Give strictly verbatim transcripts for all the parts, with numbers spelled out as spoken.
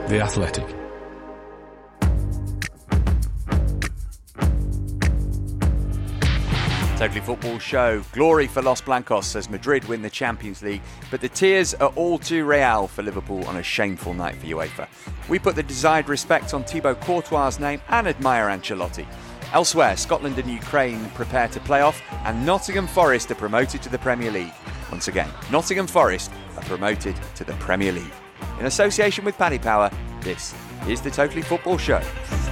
The Athletic. Totally Football Show. Glory for Los Blancos as Madrid win the Champions League, but the tears are all too real for Liverpool on a shameful night for UEFA. We put the desired respect on Thibaut Courtois' name and admire Ancelotti. Elsewhere, Scotland and Ukraine prepare to play off, and Nottingham Forest are promoted to the Premier League. Once again, Nottingham Forest are promoted to the Premier League. In association with Paddy Power, this is the Totally Football Show.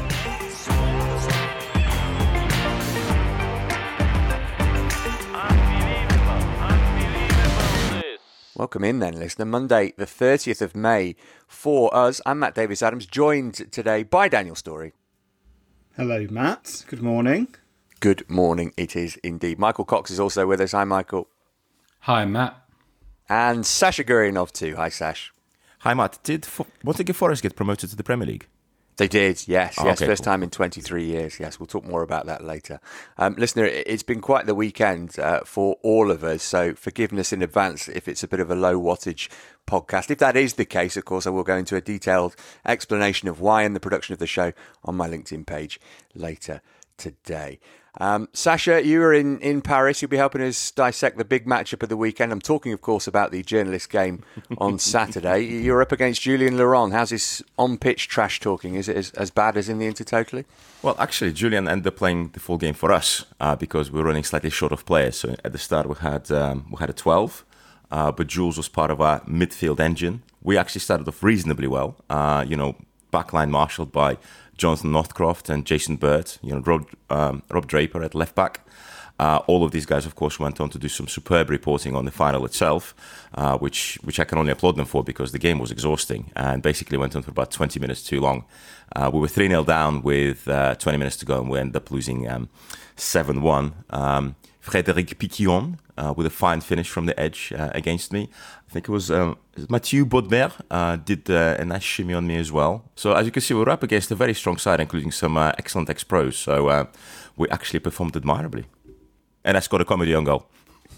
Welcome in then, listener. Monday, the thirtieth of May for us. I'm Matt Davis-Adams, joined today by Daniel Storey. Hello, Matt. Good morning. Good morning, it is indeed. Michael Cox is also with us. Hi, Michael. Hi, Matt. And Sasha Gurinov too. Hi, Sash. Hi, Matt. Did Nottingham Forest get promoted to the Premier League? They did, yes. Oh, yes, okay, first cool. time in twenty-three years. Yes, we'll talk more about that later. Um, listener, it's been quite the weekend uh, for all of us, so forgiveness in advance if it's a bit of a low wattage podcast. If that is the case, of course, I will go into a detailed explanation of why and the production of the show on my LinkedIn page later today. Um, Sasha, you were in, in Paris. You'll be helping us dissect the big matchup of the weekend. I'm talking, of course, about the journalist game on Saturday. You're up against Julien Laurent. How's his on-pitch trash talking? Is it as, as bad as in the Intertotally? Well, actually, Julien ended up playing the full game for us uh, because we were running slightly short of players. So at the start, we had um, we had a twelve, uh, but Jules was part of our midfield engine. We actually started off reasonably well. Uh, you know, backline marshalled by Jonathan Northcroft and Jason Bird, you know, Rob, um, Rob Draper at left back. Uh, all of these guys, of course, went on to do some superb reporting on the final itself, uh, which which I can only applaud them for because the game was exhausting and basically went on for about twenty minutes too long. Uh, we were three nil down with uh, twenty minutes to go and we ended up losing um, seven one. Um, Frédéric Piquillon uh, with a fine finish from the edge uh, against me. I think it was um, Mathieu Bodmer uh, did uh, a nice shimmy on me as well. So as you can see, we're up against a very strong side, including some uh, excellent ex-pros. So uh, we actually performed admirably. And I scored a comedy on goal.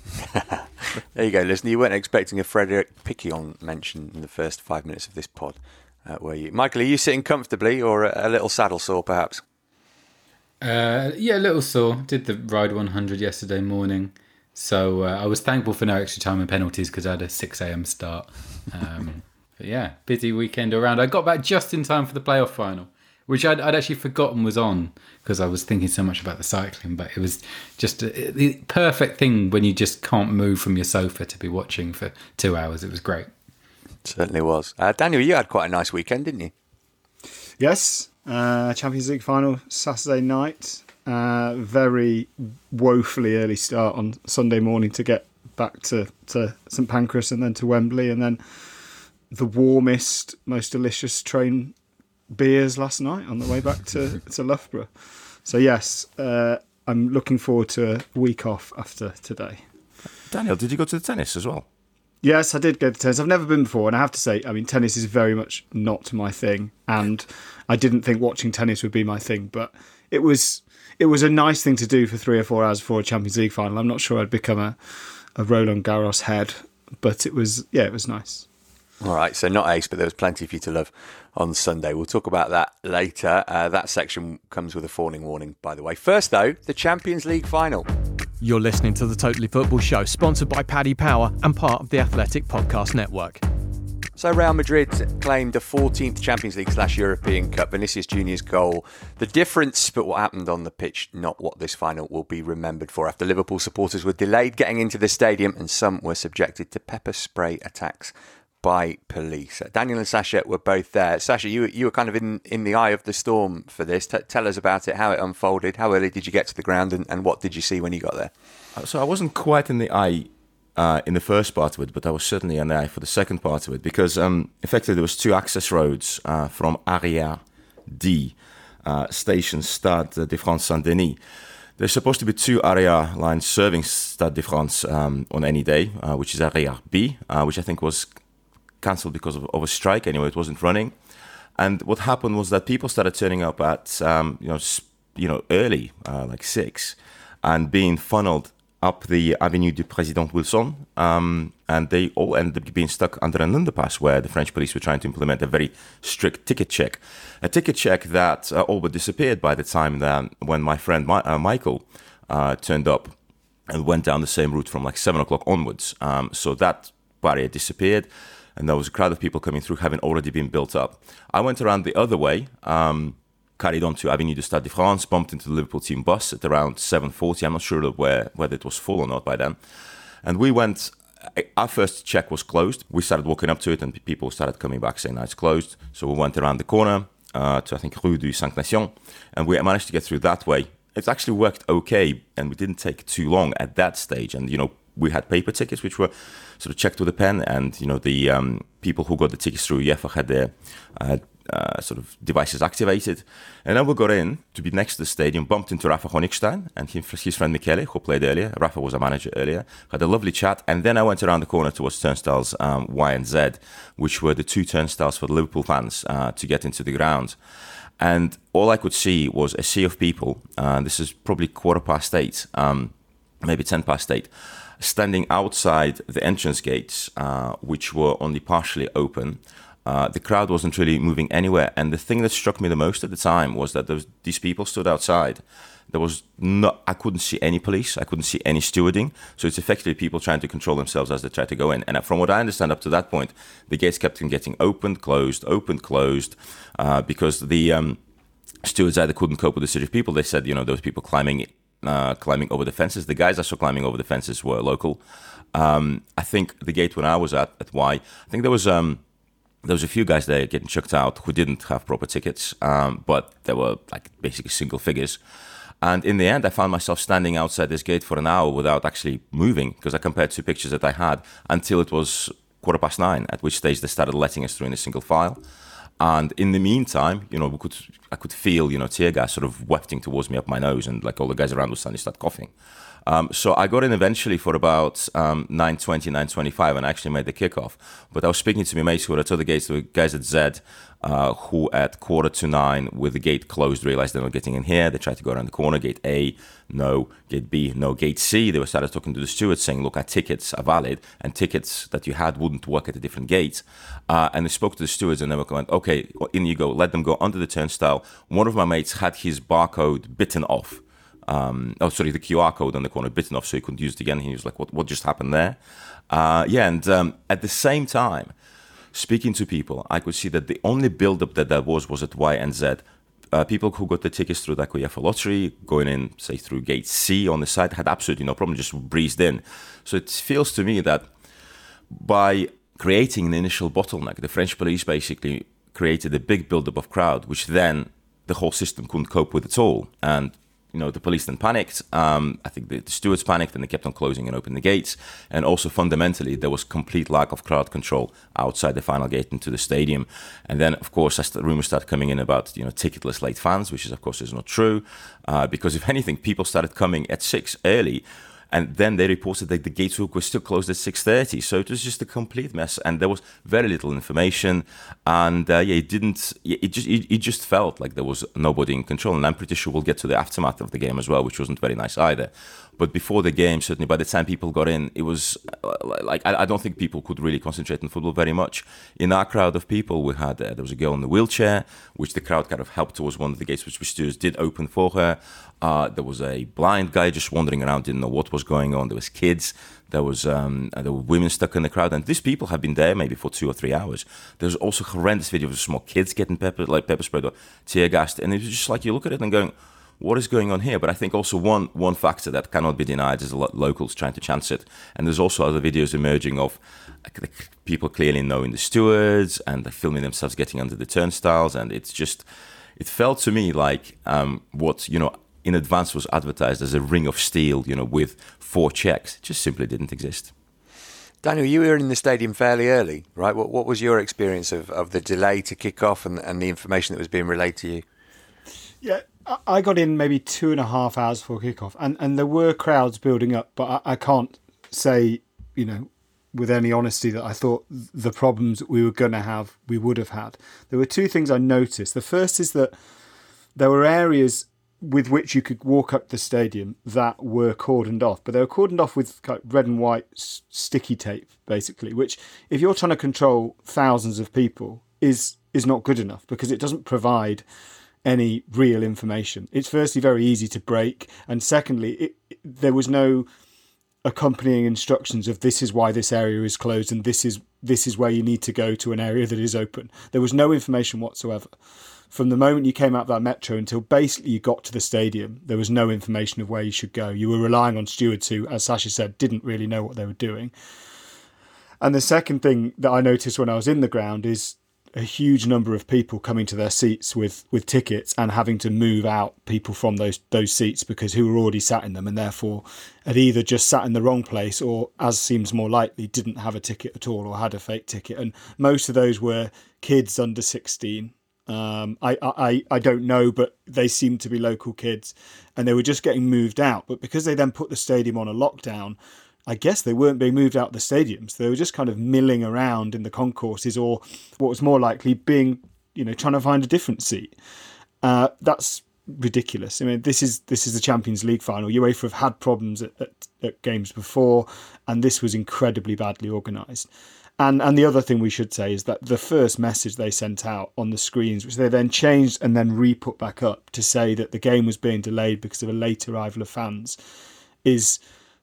There you go, listener. You weren't expecting a Frédéric Piquillon mention in the first five minutes of this pod, uh, were you? Michael, are you sitting comfortably or a, a little saddle sore, perhaps? Uh, yeah, a little sore. Did the Ride one hundred yesterday morning. So uh, I was thankful for no extra time and penalties because I had a six a.m. start. Um, but yeah, busy weekend around. I got back just in time for the playoff final, which I'd, I'd actually forgotten was on because I was thinking so much about the cycling. But it was just a, the perfect thing when you just can't move from your sofa to be watching for two hours. It was great. It certainly was. Uh, Daniel, you had quite a nice weekend, didn't you? Yes, uh, Champions League final Saturday night. Uh, very woefully early start on Sunday morning to get back to, to St Pancras and then to Wembley, and then the warmest, most delicious train beers last night on the way back to, to Loughborough. So yes, uh, I'm looking forward to a week off after today. Daniel, did you go to the tennis as well? Yes, I did go to tennis. I've never been before, and I have to say, I mean, tennis is very much not my thing, and I didn't think watching tennis would be my thing, but it was it was a nice thing to do for three or four hours before a Champions League final. I'm not sure I'd become a, a Roland Garros head, but it was, yeah, it was nice. All right, so not ace, but there was plenty for you to love on Sunday. We'll talk about that later. Uh, that section comes with a fawning warning, by the way. First, though, the Champions League final. You're listening to the Totally Football Show, sponsored by Paddy Power and part of the Athletic Podcast Network. So Real Madrid claimed a fourteenth Champions League slash European Cup, Vinicius Junior's goal. The difference, but what happened on the pitch, not what this final will be remembered for. After Liverpool supporters were delayed getting into the stadium and some were subjected to pepper spray attacks by police. Daniel and Sasha were both there. Sasha, you you were kind of in, in the eye of the storm for this. T- tell us about it, how it unfolded, how early did you get to the ground, and, and what did you see when you got there? So I wasn't quite in the eye uh, in the first part of it, but I was certainly in the eye for the second part of it because um, effectively there was two access roads uh, from Area D, uh, station Stade de France Saint-Denis. There's supposed to be two area lines serving Stade de France um, on any day, uh, which is Area B, uh, which I think was cancelled because of, of a strike. Anyway, it wasn't running. And what happened was that people started turning up at, um, you know, sp- you know, early, uh, like six, and being funneled up the Avenue du Président Wilson. Um, and they all ended up being stuck under an underpass where the French police were trying to implement a very strict ticket check. A ticket check that uh, all but disappeared by the time that when my friend My- uh, Michael uh, turned up and went down the same route from like seven o'clock onwards. Um, so that barrier disappeared, and there was a crowd of people coming through having already been built up. I went around the other way, um, carried on to Avenue du Stade de France, bumped into the Liverpool team bus at around seven forty. I'm not sure where, whether it was full or not by then. And we went, our first check was closed. We started walking up to it and people started coming back saying, no, it's closed. So we went around the corner uh, to, I think, Rue du Cinq Nations, and we managed to get through that way. It's actually worked okay, and we didn't take too long at that stage. And, you know, we had paper tickets, which were sort of checked with a pen, and, you know, the um, people who got the tickets through UEFA had their uh, uh, sort of devices activated. And then we got in to be next to the stadium, bumped into Rafa Honigstein and his friend Michele, who played earlier. Rafa was a manager earlier. Had a lovely chat. And then I went around the corner towards turnstiles um, Y and Z, which were the two turnstiles for the Liverpool fans uh, to get into the ground. And all I could see was a sea of people. Uh, this is probably quarter past eight, um, maybe ten past eight, standing outside the entrance gates, uh, which were only partially open. Uh, the crowd wasn't really moving anywhere. And the thing that struck me the most at the time was that those, these people stood outside. There was no, I couldn't see any police. I couldn't see any stewarding. So it's effectively people trying to control themselves as they try to go in. And from what I understand up to that point, the gates kept on getting opened, closed, opened, closed, uh, because the um, stewards either couldn't cope with the city of people. They said, you know, those people climbing uh, climbing over the fences. The guys I saw climbing over the fences were local. Um, I think the gate when I was at, at Y, I think there was... Um, There was a few guys there getting chucked out who didn't have proper tickets, um, but they were like basically single figures. And in the end, I found myself standing outside this gate for an hour without actually moving, because I compared two pictures that I had until it was quarter past nine, at which stage they started letting us through in a single file. And in the meantime, you know, we could I could feel, you know, tear gas sort of wafting towards me up my nose, and like all the guys around would suddenly start coughing. Um, so I got in eventually for about um, nine twenty, nine twenty-five, and I actually made the kickoff. But I was speaking to my mates who were at other gates, the guys at Z, uh, who at quarter to nine, with the gate closed, realized they're not getting in here. They tried to go around the corner. Gate A, no. Gate B, no. Gate C, they were started talking to the steward saying, look, our tickets are valid, and tickets that you had wouldn't work at a different gate. Uh, and they spoke to the stewards, and they were going, okay, in you go. Let them go under the turnstile. One of my mates had his barcode bitten off. Um, oh, sorry, the Q R code on the corner bitten off, so he couldn't use it again. He was like, what, what just happened there? Uh, yeah, and um, at the same time, speaking to people, I could see that the only build-up that there was was at Y and Z. Uh, people who got the tickets through the UEFA lottery, going in, say, through gate C on the side, had absolutely no problem, just breezed in. So it feels to me that by creating an initial bottleneck, the French police basically created a big build-up of crowd, which then the whole system couldn't cope with at all. And you know, the police then panicked. Um, I think the, the stewards panicked, and they kept on closing and opening the gates. And also fundamentally, there was complete lack of crowd control outside the final gate into the stadium. And then, of course, as the rumors started coming in about, you know, ticketless late fans, which is, of course, is not true. Uh, because if anything, people started coming at six early. And then they reported that the gates were still closed at six thirty. So it was just a complete mess. And there was very little information. And uh, yeah, it didn't, it just it, it just felt like there was nobody in control. And I'm pretty sure we'll get to the aftermath of the game as well, which wasn't very nice either. But before the game, certainly by the time people got in, it was uh, like, I, I don't think people could really concentrate on football very much. In our crowd of people, we had, uh, there was a girl in the wheelchair, which the crowd kind of helped towards one of the gates, which the stewards did open for her. Uh, there was a blind guy just wandering around, didn't know what was going on. There was kids. There was um, there were women stuck in the crowd, and these people have been there maybe for two or three hours. There's also horrendous videos of small kids getting pepper like pepper sprayed or tear gassed, and it was just like you look at it and going, what is going on here? But I think also one one factor that cannot be denied is a lot of locals trying to chance it, and there's also other videos emerging of like, people clearly knowing the stewards and they're filming themselves getting under the turnstiles, and it's just it felt to me like um, what you know. in advance was advertised as a ring of steel, you know, with four checks. It just simply didn't exist. Daniel, you were in the stadium fairly early, right? What what was your experience of, of the delay to kick off and, and the information that was being relayed to you? Yeah, I got in maybe two and a half hours before kickoff, and, and there were crowds building up, but I, I can't say, you know, with any honesty that I thought the problems that we were going to have, we would have had. There were two things I noticed. The first is that there were areas with which you could walk up the stadium that were cordoned off, but they were cordoned off with red and white sticky tape, basically, which, if you're trying to control thousands of people, is is not good enough because it doesn't provide any real information. It's firstly very easy to break, and secondly, it, it, there was no accompanying instructions of this is why this area is closed and this is this is where you need to go to an area that is open. There was no information whatsoever. From the moment you came out of that metro until basically you got to the stadium, there was no information of where you should go. You were relying on stewards who, as Sasha said, didn't really know what they were doing. And the second thing that I noticed when I was in the ground is a huge number of people coming to their seats with, with tickets and having to move out people from those those seats because who were already sat in them and therefore had either just sat in the wrong place or, as seems more likely, didn't have a ticket at all or had a fake ticket. And most of those were kids under sixteen. Um, I, I, I don't know, but they seemed to be local kids and they were just getting moved out. But because they then put the stadium on a lockdown, I guess they weren't being moved out of the stadiums. They were just kind of milling around in the concourses or what was more likely being, you know, trying to find a different seat. Uh, that's ridiculous. I mean, this is this is the Champions League final. UEFA have had problems at, at, at games before, and this was incredibly badly organised. And and the other thing we should say is that the first message they sent out on the screens, which they then changed and then re-put back up to say that the game was being delayed because of a late arrival of fans, is,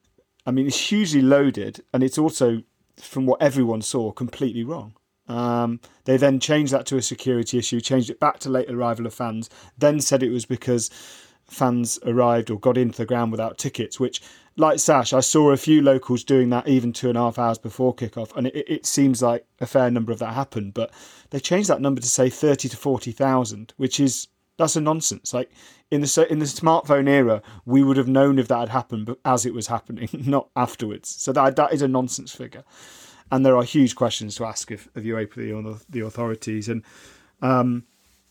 I mean, it's hugely loaded, and it's also, from what everyone saw, completely wrong. Um, they then changed that to a security issue, changed it back to late arrival of fans, then said it was because fans arrived or got into the ground without tickets, which, like Sash, I saw a few locals doing that even two and a half hours before kickoff, and it, it seems like a fair number of that happened, but they changed that number to say thirty to forty thousand, which is, that's a nonsense. Like, in the in the smartphone era, we would have known if that had happened, but as it was happening, not afterwards. So that that is a nonsense figure, and there are huge questions to ask of, of UEFA or the, the authorities. And um,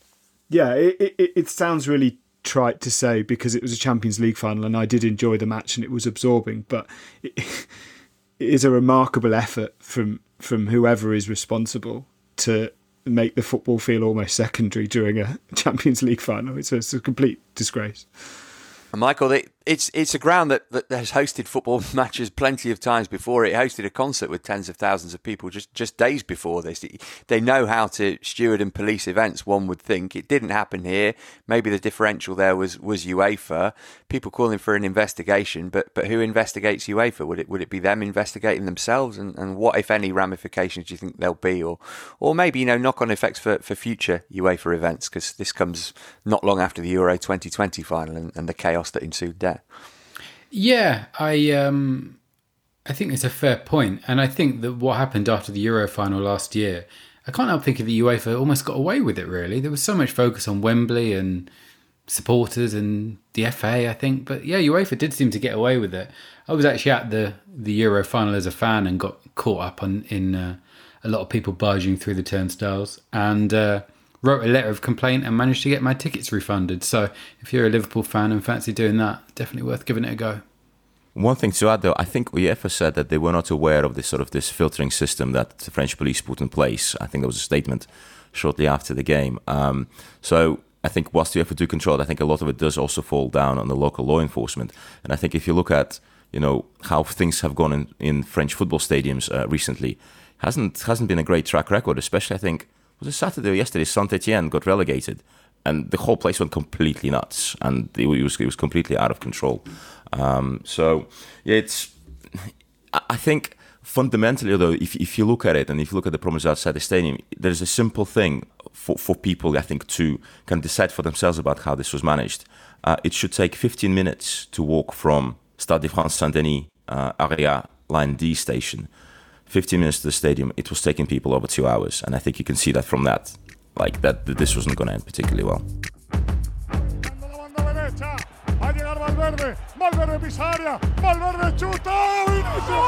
yeah, it, it it sounds really trite to say because it was a Champions League final, and I did enjoy the match, and it was absorbing. But it, it is a remarkable effort from from whoever is responsible to make the football feel almost secondary during a Champions League final. It's a, it's a complete disgrace. And Michael, it's it's a ground that, that has hosted football matches plenty of times before. It hosted a concert with tens of thousands of people just, just days before this. They know how to steward and police events, one would think. It didn't happen here. Maybe the differential there was, was UEFA. People calling for an investigation, but but who investigates UEFA? Would it would it be them investigating themselves? And, and what, if any, ramifications do you think there'll be? Or or maybe, you know, knock-on effects for, for future UEFA events, because this comes not long after the Euro twenty twenty final and, and the chaos that ensued there. Yeah, I um, I think it's a fair point, and I think that what happened after the Euro final last year, I can't help thinking that UEFA almost got away with it. Really, there was so much focus on Wembley and supporters and the F A, I think, but yeah, UEFA did seem to get away with it. I was actually at the the Euro final as a fan and got caught up on in uh, a lot of people barging through the turnstiles, and Uh, wrote a letter of complaint and managed to get my tickets refunded. So if you're a Liverpool fan and fancy doing that, definitely worth giving it a go. One thing to add, though, I think UEFA said that they were not aware of this sort of this filtering system that the French police put in place. I think there was a statement shortly after the game. Um, so I think whilst UEFA do control it, I think a lot of it does also fall down on the local law enforcement. And I think if you look at, you know, how things have gone in, in French football stadiums uh, recently, hasn't hasn't been a great track record, especially I think was it Saturday or yesterday, Saint-Etienne got relegated and the whole place went completely nuts and it was, it was completely out of control. Um, so, yeah, it's, I think fundamentally, though, if, if you look at it and if you look at the problems outside the stadium, there's a simple thing for, for people, I think, to kind of decide for themselves about how this was managed. Uh, it should take fifteen minutes to walk from Stade de France Saint-Denis, uh, Area Line D station, fifteen minutes to the stadium. It was taking people over two hours, and I think you can see that from that, like that, that this wasn't going to end particularly well. Valverde, Valverde pisa área, Valverde chuta, ¡gol!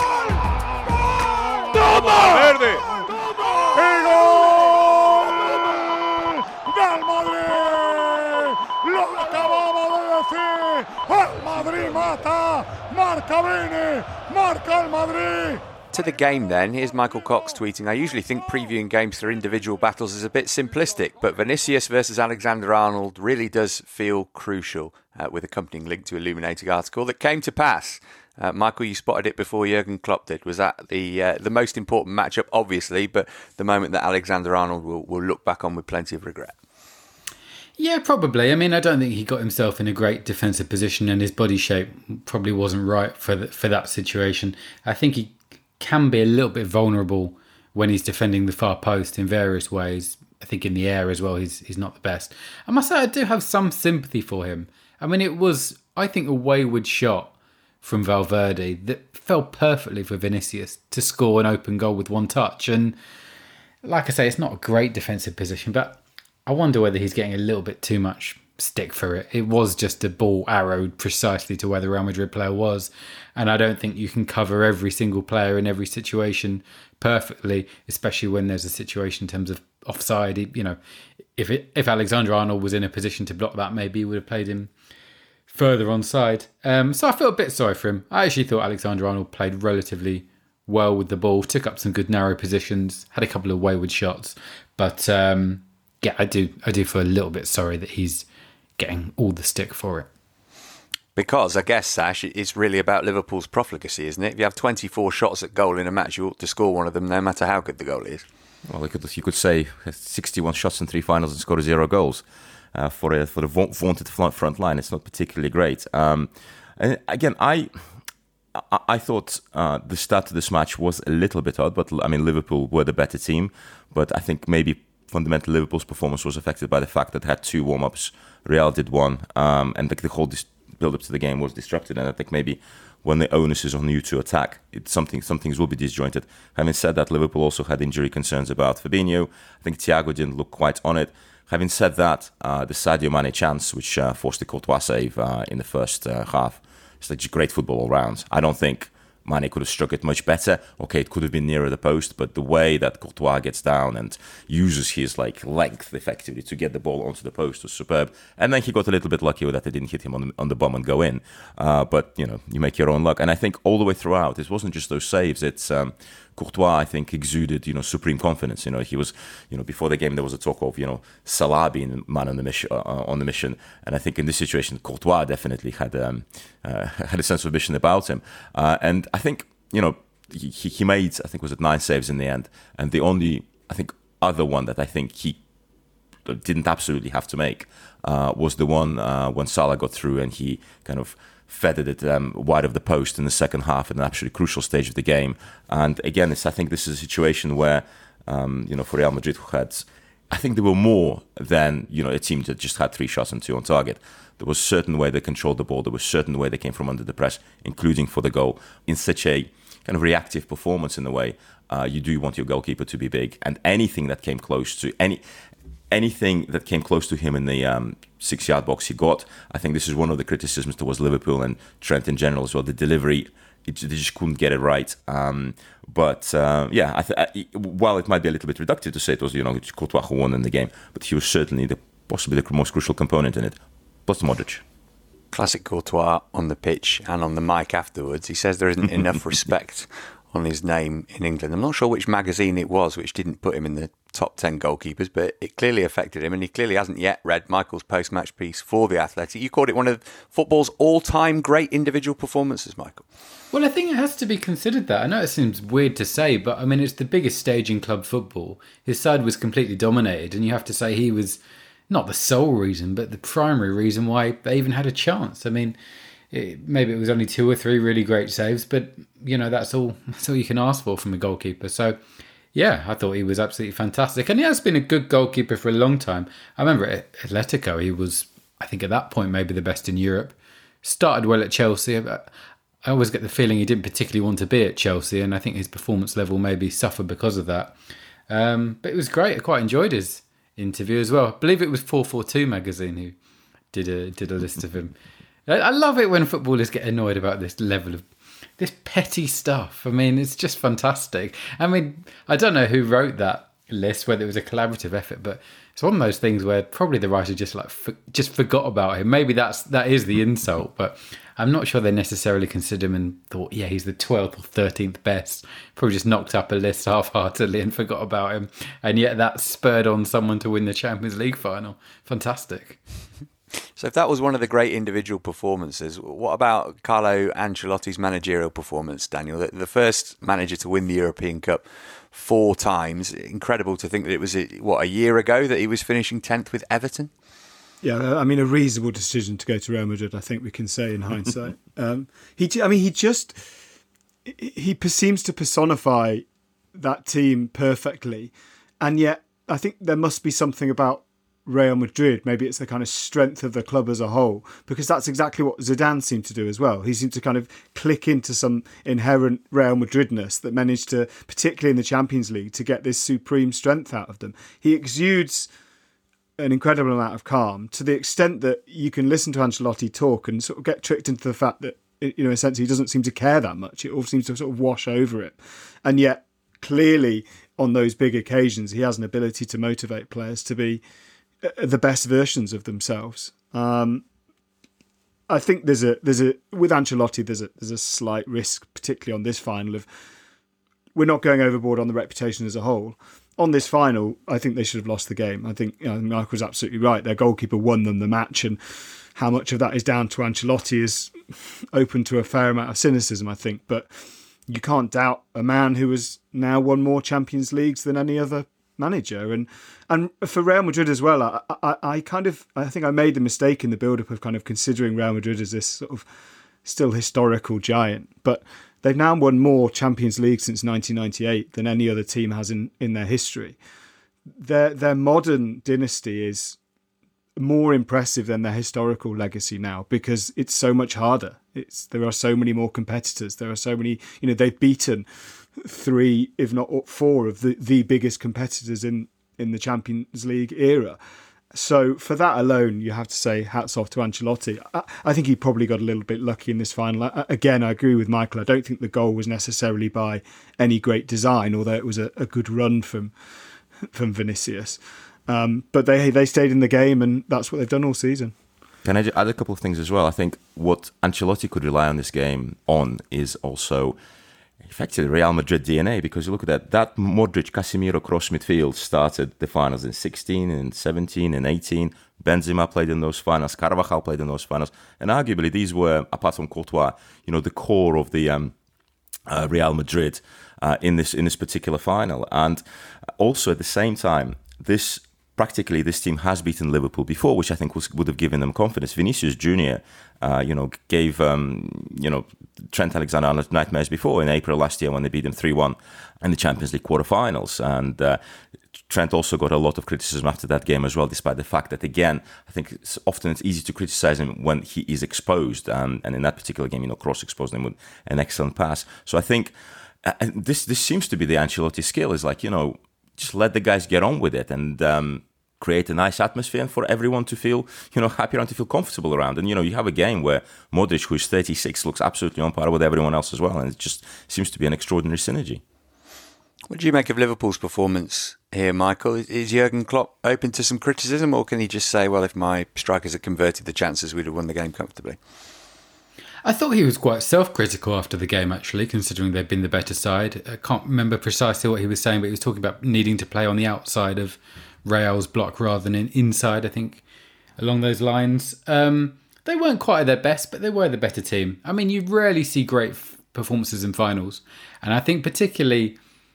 ¡Toma! Valverde, ¡y gol! ¡Del Madrid! Lo acabamos de decir, el Madrid mata, marca Vini, marca el Madrid. to the game then. Here's Michael Cox tweeting, I usually think previewing games through individual battles is a bit simplistic, but Vinicius versus Alexander-Arnold really does feel crucial, uh, with accompanying link to Illuminating article that came to pass. Uh, Michael, you spotted it before Jurgen Klopp did. Was that the uh, the most important matchup, obviously, but the moment that Alexander-Arnold will, will look back on with plenty of regret? Yeah, probably. I mean, I don't think he got himself in a great defensive position, and his body shape probably wasn't right for the, for that situation. I think he can be a little bit vulnerable when he's defending the far post in various ways. I think in the air as well, he's he's not the best. I must say, I do have some sympathy for him. I mean, it was, I think, a wayward shot from Valverde that fell perfectly for Vinicius to score an open goal with one touch. And like I say, it's not a great defensive position, but I wonder whether he's getting a little bit too much stick for it. It was just a ball arrowed precisely to where the Real Madrid player was. And I don't think you can cover every single player in every situation perfectly, especially when there's a situation in terms of offside. You know, if it, if Alexander-Arnold was in a position to block that, maybe he would have played him further onside. Um, so I feel a bit sorry for him. I actually thought Alexander-Arnold played relatively well with the ball, took up some good narrow positions, had a couple of wayward shots. But um, yeah, I do I do feel a little bit sorry that he's getting all the stick for it. Because I guess, Sash, it's really about Liverpool's profligacy, isn't it? If you have twenty-four shots at goal in a match, you ought to score one of them, no matter how good the goal is. Well, you could, you could say sixty-one shots in three finals and scored zero goals. Uh, for a, for the vaunted front line, it's not particularly great. Um, and again, I I, I thought uh, the start to this match was a little bit odd, but I mean Liverpool were the better team. But I think maybe fundamentally Liverpool's performance was affected by the fact that it had two warm-ups. Real did one, um, and the, the whole dis- build-up to the game was disrupted. And I think maybe when the onus is on you to attack, it's something some things will be disjointed. Having said that, Liverpool also had injury concerns about Fabinho. I think Thiago didn't look quite on it. Having said that, uh, the Sadio Mane chance, which uh, forced the Courtois save uh, in the first uh, half, it's like great football all round. I don't think Mane could have struck it much better. Okay, it could have been nearer the post, but the way that Courtois gets down and uses his like length effectively to get the ball onto the post was superb. And then he got a little bit lucky with that it didn't hit him on the, on the bum and go in. Uh, but, you know, you make your own luck. And I think all the way throughout, it wasn't just those saves. It's um, Courtois, I think, exuded, you know, supreme confidence. You know, he was, you know, before the game, there was a talk of, you know, Salah being man on the mission. Uh, on the mission. And I think in this situation, Courtois definitely had um, uh, had a sense of mission about him. Uh, and I think, you know, he, he made, I think, was it nine saves in the end. And the only, I think, other one that I think he didn't absolutely have to make uh, was the one uh, when Salah got through and he kind of feathered it um, wide of the post in the second half at an absolutely crucial stage of the game. And again, it's, I think this is a situation where, um, you know, for Real Madrid, who had, I think they were more than, you know, a team that just had three shots and two on target. There was a certain way they controlled the ball. There was a certain way they came from under the press, including for the goal. In such a kind of reactive performance in a way, uh, you do want your goalkeeper to be big. And anything that came close to, any anything that came close to him in the um, six-yard box he got. I think this is one of the criticisms towards Liverpool and Trent in general as well. The delivery, it, they just couldn't get it right. Um, but uh, yeah, I th- I, while it might be a little bit reductive to say it was, you know, Courtois who won in the game, but he was certainly the possibly the most crucial component in it, plus Modric. Classic Courtois on the pitch and on the mic afterwards. He says there isn't enough respect on his name in England. I'm not sure which magazine it was which didn't put him in the top ten goalkeepers, but it clearly affected him, and he clearly hasn't yet read Michael's post-match piece for The Athletic. You called it one of football's all-time great individual performances, Michael. Well, I think it has to be considered that. I know it seems weird to say, but I mean, it's the biggest stage in club football. His side was completely dominated, and you have to say he was not the sole reason, but the primary reason why they even had a chance. I mean, it, maybe it was only two or three really great saves, but you know, that's all that's all you can ask for from a goalkeeper. So yeah, I thought he was absolutely fantastic, and he has been a good goalkeeper for a long time. I remember at Atletico, he was, I think at that point, maybe the best in Europe. Started well at Chelsea, but I always get the feeling he didn't particularly want to be at Chelsea, and I think his performance level maybe suffered because of that. Um, but it was great. I quite enjoyed his interview as well. I believe it was four forty-two magazine who did a did a list of him. I love it when footballers get annoyed about this level of this petty stuff. I mean, it's just fantastic. I mean, I don't know who wrote that list, whether it was a collaborative effort, but it's one of those things where probably the writer just like for, just forgot about him. Maybe that's that is the insult, but I'm not sure they necessarily considered him and thought, yeah, he's the twelfth or thirteenth best. Probably just knocked up a list half-heartedly and forgot about him, and yet that spurred on someone to win the Champions League final. Fantastic. So if that was one of the great individual performances, what about Carlo Ancelotti's managerial performance, Daniel? The, the first manager to win the European Cup four times. Incredible to think that it was, what, a year ago that he was finishing tenth with Everton? Yeah, I mean, a reasonable decision to go to Real Madrid, I think we can say in hindsight. um, he, I mean, he just, he seems to personify that team perfectly. And yet, I think there must be something about Real Madrid, maybe it's the kind of strength of the club as a whole, because that's exactly what Zidane seemed to do as well. He seemed to kind of click into some inherent Real Madridness that managed to, particularly in the Champions League, to get this supreme strength out of them. He exudes an incredible amount of calm to the extent that you can listen to Ancelotti talk and sort of get tricked into the fact that, you know, essentially he doesn't seem to care that much. It all seems to sort of wash over it. And yet, clearly, on those big occasions, he has an ability to motivate players to be the best versions of themselves. Um, I think there's a there's a with Ancelotti there's a there's a slight risk, particularly on this final, of we're not going overboard on the reputation as a whole. On this final, I think they should have lost the game. I think, you know, Michael was absolutely right. Their goalkeeper won them the match, and how much of that is down to Ancelotti is open to a fair amount of cynicism, I think. But you can't doubt a man who has now won more Champions Leagues than any other manager. And and for Real Madrid as well, I, I, I kind of I think I made the mistake in the build-up of kind of considering Real Madrid as this sort of still historical giant. But they've now won more Champions League since nineteen ninety-eight than any other team has in, in their history. Their their modern dynasty is more impressive than their historical legacy now, because it's so much harder. It's there are so many more competitors. There are so many, you know, they've beaten three, if not four, of the, the biggest competitors in, in the Champions League era. So for that alone, you have to say hats off to Ancelotti. I, I think he probably got a little bit lucky in this final. I, again, I agree with Michael. I don't think the goal was necessarily by any great design, although it was a, a good run from from Vinicius. Um, but they they stayed in the game, and that's what they've done all season. Can I add a couple of things as well? I think what Ancelotti could rely on this game on is also effectively Real Madrid D N A, because you look at that, that Modric, Casemiro cross midfield started the finals in sixteen, and seventeen, and eighteen. Benzema played in those finals. Carvajal played in those finals. And arguably these were, apart from Courtois, you know, the core of the um, uh, Real Madrid uh, in this in this particular final. And also at the same time, this practically this team has beaten Liverpool before, which I think was, would have given them confidence. Vinicius Junior, uh, you know, gave um, you know Trent Alexander-Arnold nightmares before in April last year when they beat him three one in the Champions League quarterfinals. And uh, Trent also got a lot of criticism after that game as well, despite the fact that, again, I think it's, often it's easy to criticize him when he is exposed. Um, and in that particular game, you know, Kroos exposed him with an excellent pass. So I think uh, this this seems to be the Ancelotti skill, is like, you know, just let the guys get on with it and um, create a nice atmosphere and for everyone to feel, you know, happy and to feel comfortable around. And, you know, you have a game where Modric, who's thirty-six, looks absolutely on par with everyone else as well. And it just seems to be an extraordinary synergy. What do you make of Liverpool's performance here, Michael? Is Jurgen Klopp open to some criticism, or can he just say, well, if my strikers had converted the chances, we'd have won the game comfortably? I thought he was quite self-critical after the game, actually, considering they'd been the better side. I can't remember precisely what he was saying, but he was talking about needing to play on the outside of Real's block rather than inside, I think, along those lines. Um, they weren't quite at their best, but they were the better team. I mean, you rarely see great f- performances in finals. And I think particularly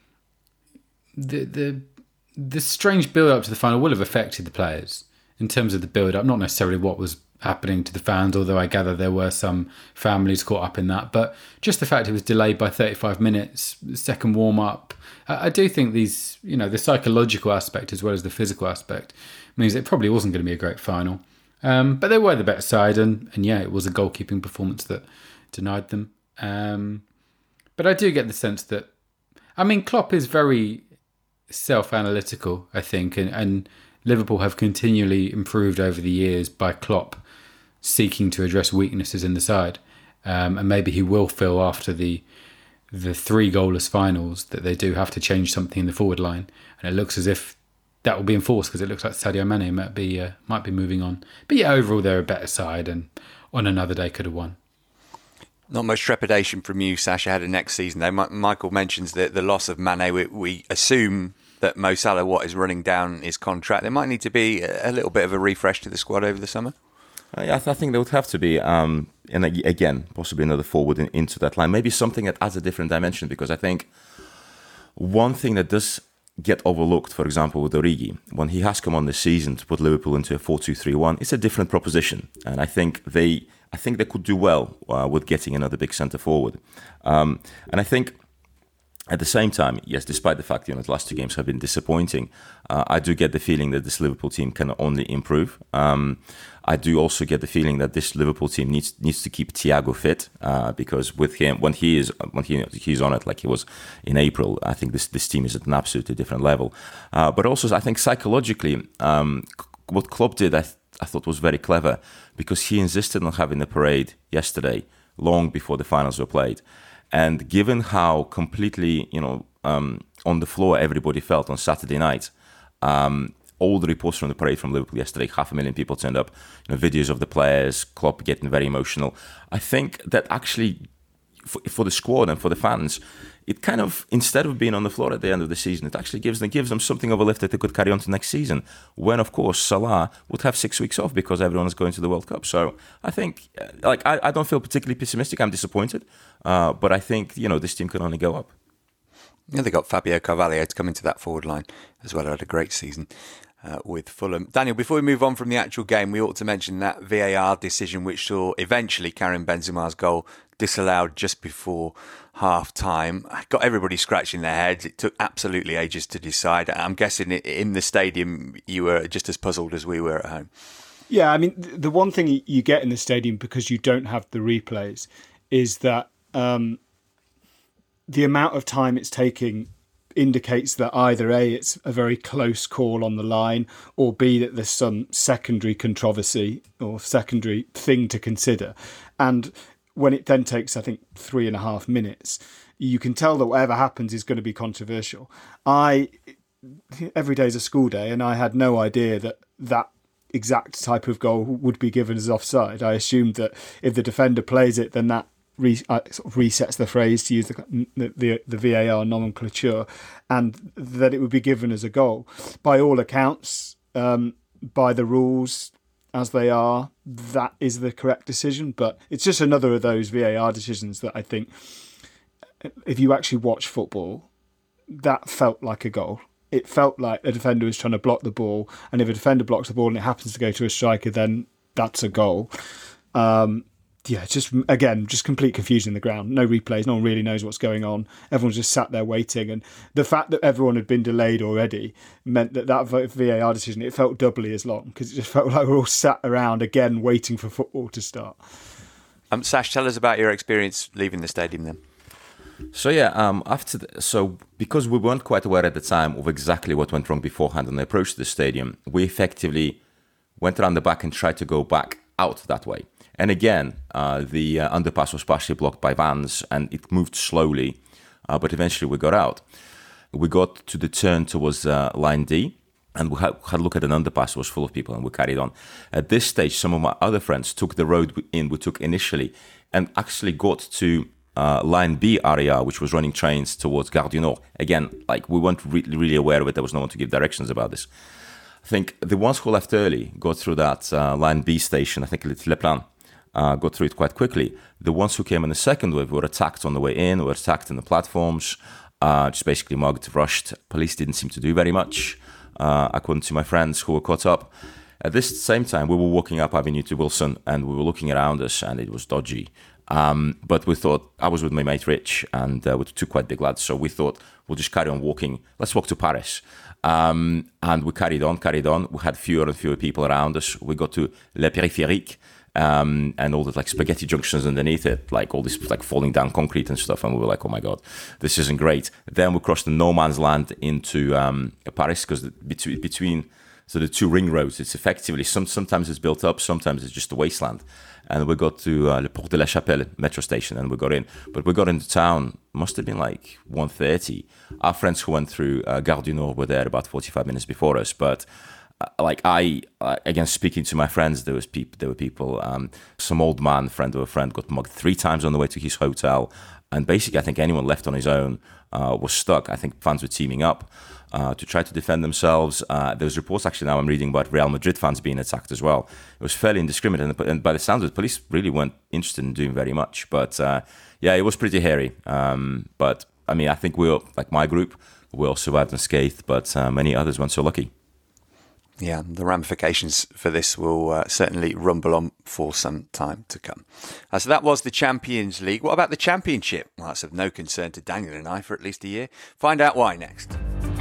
the the the strange build-up to the final will have affected the players in terms of the build-up, not necessarily what was happening to the fans, although I gather there were some families caught up in that. But just the fact it was delayed by thirty-five minutes, second warm-up, I, I do think these, you know, the psychological aspect as well as the physical aspect means it probably wasn't going to be a great final. Um, but they were the better side, and, and yeah, it was a goalkeeping performance that denied them. Um, but I do get the sense that, I mean, Klopp is very self-analytical, I think, and, and Liverpool have continually improved over the years by Klopp seeking to address weaknesses in the side, um, and maybe he will feel after the the three goalless finals that they do have to change something in the forward line, and it looks as if that will be enforced because it looks like Sadio Mane might be uh, might be moving on. But yeah, overall they're a better side, and on another day could have won. Not much trepidation from you, Sash, ahead of next season, though. M- Michael mentions the, the loss of Mane. We, we assume that Mo Salah, what is running down his contract, there might need to be a, a little bit of a refresh to the squad over the summer. Uh, yeah, I, th- I think there would have to be, um, and again, possibly another forward in, into that line. Maybe something that adds a different dimension, because I think one thing that does get overlooked, for example, with Origi, when he has come on this season to put Liverpool into a four two three one, it's a different proposition, and I think they, I think they could do well uh, with getting another big centre forward, um, and I think. At the same time, yes, despite the fact you know the last two games have been disappointing, uh, I do get the feeling that this Liverpool team can only improve. Um, I do also get the feeling that this Liverpool team needs needs to keep Thiago fit uh, because with him, when he is when he he's on it like he was in April, I think this this team is at an absolutely different level. Uh, but also, I think psychologically, um, what Klopp did, I th- I thought was very clever, because he insisted on having the parade yesterday, long before the finals were played. And given how completely, you know, um, on the floor everybody felt on Saturday night, um, all the reports from the parade from Liverpool yesterday, half a million people turned up, you know, videos of the players, Klopp getting very emotional. I think that actually, for, for the squad and for the fans, it kind of, instead of being on the floor at the end of the season, it actually gives them, gives them something of a lift that they could carry on to next season, when, of course, Salah would have six weeks off because everyone is going to the World Cup. So I think, like, I, I don't feel particularly pessimistic. I'm disappointed. Uh, but I think, you know, this team can only go up. Yeah, they got Fabio Carvalho to come into that forward line as well. Had a great season uh, with Fulham. Daniel, before we move on from the actual game, we ought to mention that V A R decision which saw eventually Karim Benzema's goal disallowed just before half time. Got everybody scratching their heads. It took absolutely ages to decide. I'm guessing in the stadium you were just as puzzled as we were at home. Yeah, I mean, the one thing you get in the stadium, because you don't have the replays, is that um, the amount of time it's taking indicates that either A, it's a very close call on the line, or B, that there's some secondary controversy or secondary thing to consider. And when it then takes, I think, three and a half minutes, you can tell that whatever happens is going to be controversial. I, every day is a school day, and I had no idea that that exact type of goal would be given as offside. I assumed that if the defender plays it, then that re, uh, sort of resets the phrase, to use the, the the V A R nomenclature, and that it would be given as a goal. By all accounts, um, by the rules as they are, that is the correct decision. But it's just another of those V A R decisions that I think, if you actually watch football, that felt like a goal. It felt like a defender was trying to block the ball, and if a defender blocks the ball and it happens to go to a striker, then that's a goal. Um, yeah, just again, just complete confusion in the ground. No replays. No one really knows what's going on. Everyone's just sat there waiting, and the fact that everyone had been delayed already meant that that V A R decision, it felt doubly as long, because it just felt like we're all sat around again waiting for football to start. Um, Sash, tell us about your experience leaving the stadium then. So yeah, um, after the, so because we weren't quite aware at the time of exactly what went wrong beforehand when they approached the stadium, we effectively went around the back and tried to go back out that way. And again, uh, the uh, underpass was partially blocked by vans, and it moved slowly, uh, but eventually we got out. We got to the turn towards uh, line D, and we had, had a look at an underpass. It was full of people, and we carried on. At this stage, some of my other friends took the road in we took initially, and actually got to Uh, line B area, which was running trains towards Gare du Nord. Again, like we weren't really, really aware of it. There was no one to give directions about this. I think the ones who left early got through that uh, line B station. I think it's Le Plan. Uh, got through it quite quickly. The ones who came in the second wave were attacked on the way in, were attacked in the platforms, uh, just basically mugged, rushed. Police didn't seem to do very much, uh, according to my friends who were caught up. At this same time, we were walking up Avenue to Wilson, and we were looking around us, and it was dodgy. Um, but we thought, I was with my mate Rich, and uh, with two quite big lads, so we thought we'll just carry on walking. Let's walk to Paris. Um, and we carried on, carried on. We had fewer and fewer people around us. We got to Le Périphérique, um, and all the like spaghetti junctions underneath it, like all this like falling down concrete and stuff. And we were like, oh my God, this isn't great. Then we crossed the no man's land into um, Paris, because between, between So the two ring roads, it's effectively, some sometimes it's built up, sometimes it's just a wasteland. And we got to uh, Le Porte de la Chapelle metro station, and we got in. But we got into town, must have been like one thirty. Our friends who went through uh, Gare du Nord were there about forty-five minutes before us. But uh, like I, uh, again, speaking to my friends, there was people, there were people, um, some old man, friend of a friend, got mugged three times on the way to his hotel. And basically, I think anyone left on his own uh, was stuck. I think fans were teaming up uh, to try to defend themselves. Uh, there's reports actually now I'm reading about Real Madrid fans being attacked as well. It was fairly indiscriminate, and, and by the sounds of it, the police really weren't interested in doing very much. But uh, yeah, it was pretty hairy. Um, but I mean, I think we, like my group, we all survived unscathed, but uh, many others weren't so lucky. Yeah, the ramifications for this will uh, certainly rumble on for some time to come. Uh, so that was the Champions League. What about the Championship? Well, that's of no concern to Daniel and I for at least a year. Find out why next.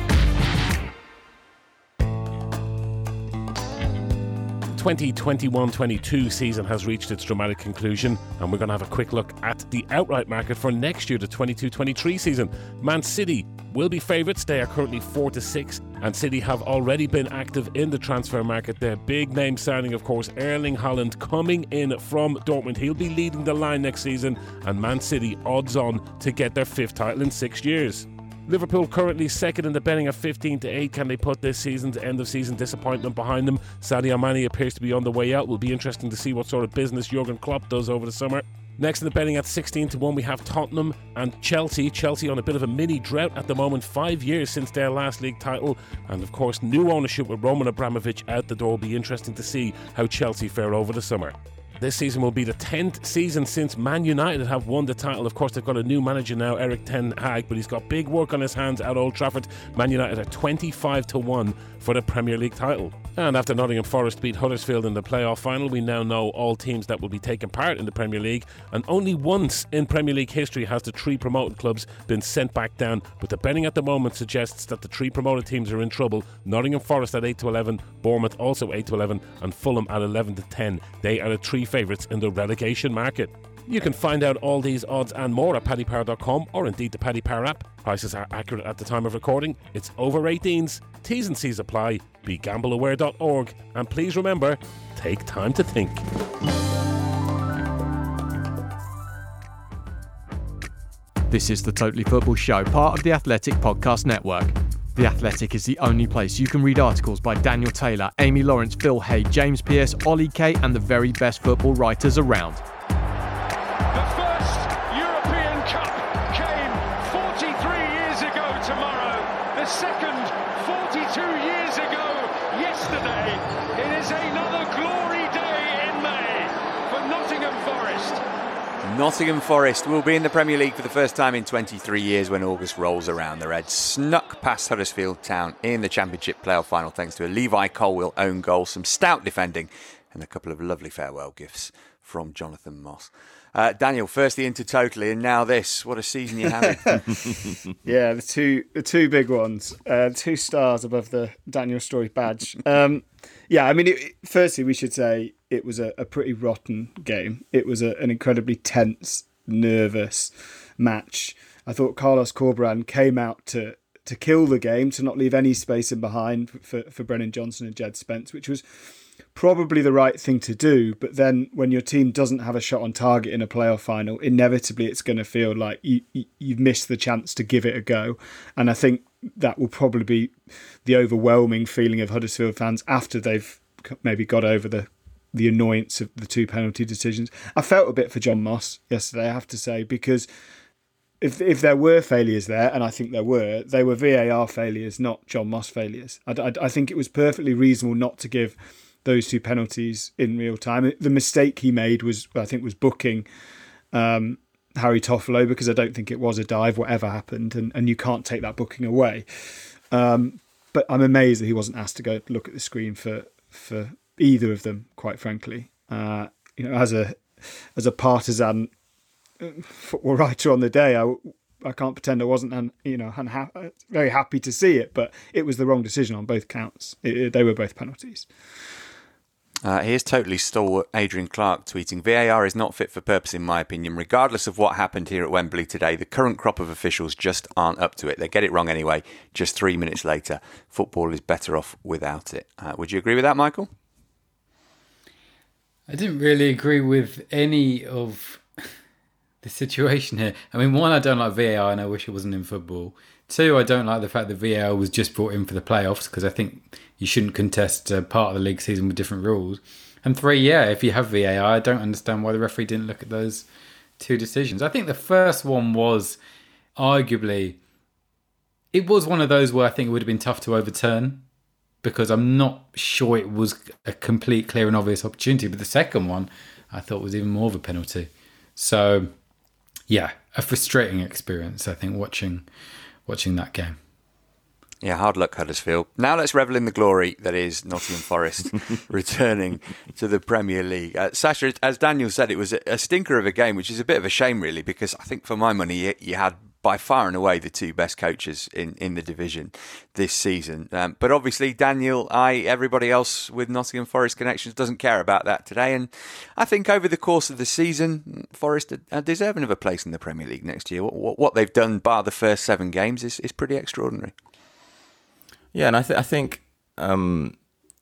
twenty twenty-one twenty-two season has reached its dramatic conclusion, and we're going to have a quick look at the outright market for next year, the twenty-two twenty-three season. Man City will be favourites. They are currently four to six, and City have already been active in the transfer market. Their big name signing, of course, Erling Haaland, coming in from Dortmund. He'll be leading the line next season, and Man City odds on to get their fifth title in six years. Liverpool currently second in the betting at fifteen to eight. Can they put this season's end of season disappointment behind them? Sadio Mane appears to be on the way out. Will be interesting to see what sort of business Jurgen Klopp does over the summer. Next in the betting at sixteen to one, we have Tottenham and Chelsea. Chelsea on a bit of a mini drought at the moment, five years since their last league title. And of course, new ownership with Roman Abramovich out the door. Will be interesting to see how Chelsea fare over the summer. This season will be the tenth season since Man United have won the title. Of course, they've got a new manager now, Erik ten Hag, but he's got big work on his hands at Old Trafford. Man United are twenty-five to one for the Premier League title. And after Nottingham Forest beat Huddersfield in the playoff final, we now know all teams that will be taking part in the Premier League. And only once in Premier League history has the three promoted clubs been sent back down. But the betting at the moment suggests that the three promoted teams are in trouble. Nottingham Forest at eight to eleven, Bournemouth also eight to eleven, and Fulham at eleven to ten. They are the three favourites in the relegation market. You can find out all these odds and more at paddy power dot com or indeed the Paddy Power app. Prices are accurate at the time of recording. It's over eighteens. T's and C's apply. Be gamble aware dot org. And please remember, take time to think. This is the Totally Football Show, part of the Athletic Podcast Network. The Athletic is the only place you can read articles by Daniel Taylor, Amy Lawrence, Phil Hay, James Pearce, Ollie Kay, and the very best football writers around. The first European Cup came forty-three years ago tomorrow. The second forty-two years ago yesterday. It is another glory day in May for Nottingham Forest. Nottingham Forest will be in the Premier League for the first time in twenty-three years when August rolls around. The Reds snuck past Huddersfield Town in the Championship playoff final thanks to a Levi Colwill own goal, some stout defending, and a couple of lovely farewell gifts from Jonathan Moss. Uh, Daniel, firstly into Totally, and now this. What a season you're having. Yeah, the two the two big ones. Uh, two stars above the Daniel Story badge. Um, yeah, I mean, it, firstly, we should say it was a, a pretty rotten game. It was a, an incredibly tense, nervous match. I thought Carlos Corberán came out to, to kill the game, to not leave any space in behind for, for Brennan Johnson and Jed Spence, which was probably the right thing to do. But then when your team doesn't have a shot on target in a playoff final, inevitably it's going to feel like you, you, you've missed the chance to give it a go. And I think that will probably be the overwhelming feeling of Huddersfield fans after they've maybe got over the, the annoyance of the two penalty decisions. I felt a bit for John Moss yesterday, I have to say, because if if there were failures there, and I think there were, they were V A R failures, not John Moss failures. I, I, I think it was perfectly reasonable not to give those two penalties in real time. The mistake he made was, I think, was booking um, Harry Toffolo, because I don't think it was a dive, whatever happened, and, and you can't take that booking away. Um, but I'm amazed that he wasn't asked to go look at the screen for for either of them, quite frankly. Uh, you know, as a as a partisan football writer on the day, I, I can't pretend I wasn't, un, you know, unha- very happy to see it, but it was the wrong decision on both counts. It, it, they were both penalties. Uh, here's totally stalwart Adrian Clark tweeting, V A R is not fit for purpose in my opinion. Regardless of what happened here at Wembley today, the current crop of officials just aren't up to it. They get it wrong anyway, just three minutes later. Football is better off without it. Uh, would you agree with that, Michael? I didn't really agree with any of the situation here. I mean, one, I don't like V A R and I wish it wasn't in football. Two, I don't like the fact that V A R was just brought in for the playoffs because I think you shouldn't contest uh, part of the league season with different rules. And three, yeah, if you have V A R, I don't understand why the referee didn't look at those two decisions. I think the first one was arguably, it was one of those where I think it would have been tough to overturn because I'm not sure it was a complete, clear and obvious opportunity. But the second one, I thought was even more of a penalty. So, yeah, a frustrating experience, I think, watching watching that game. Yeah, hard luck, Huddersfield. Now let's revel in the glory that is Nottingham Forest returning to the Premier League. Uh, Sasha, as Daniel said, it was a, a stinker of a game, which is a bit of a shame, really, because I think for my money, you, you had by far and away the two best coaches in, in the division this season. Um, but obviously, Daniel, I, everybody else with Nottingham Forest connections doesn't care about that today. And I think over the course of the season, Forest are deserving of a place in the Premier League next year. What, what they've done, bar the first seven games, is, is pretty extraordinary. Yeah, and I, th- I think um,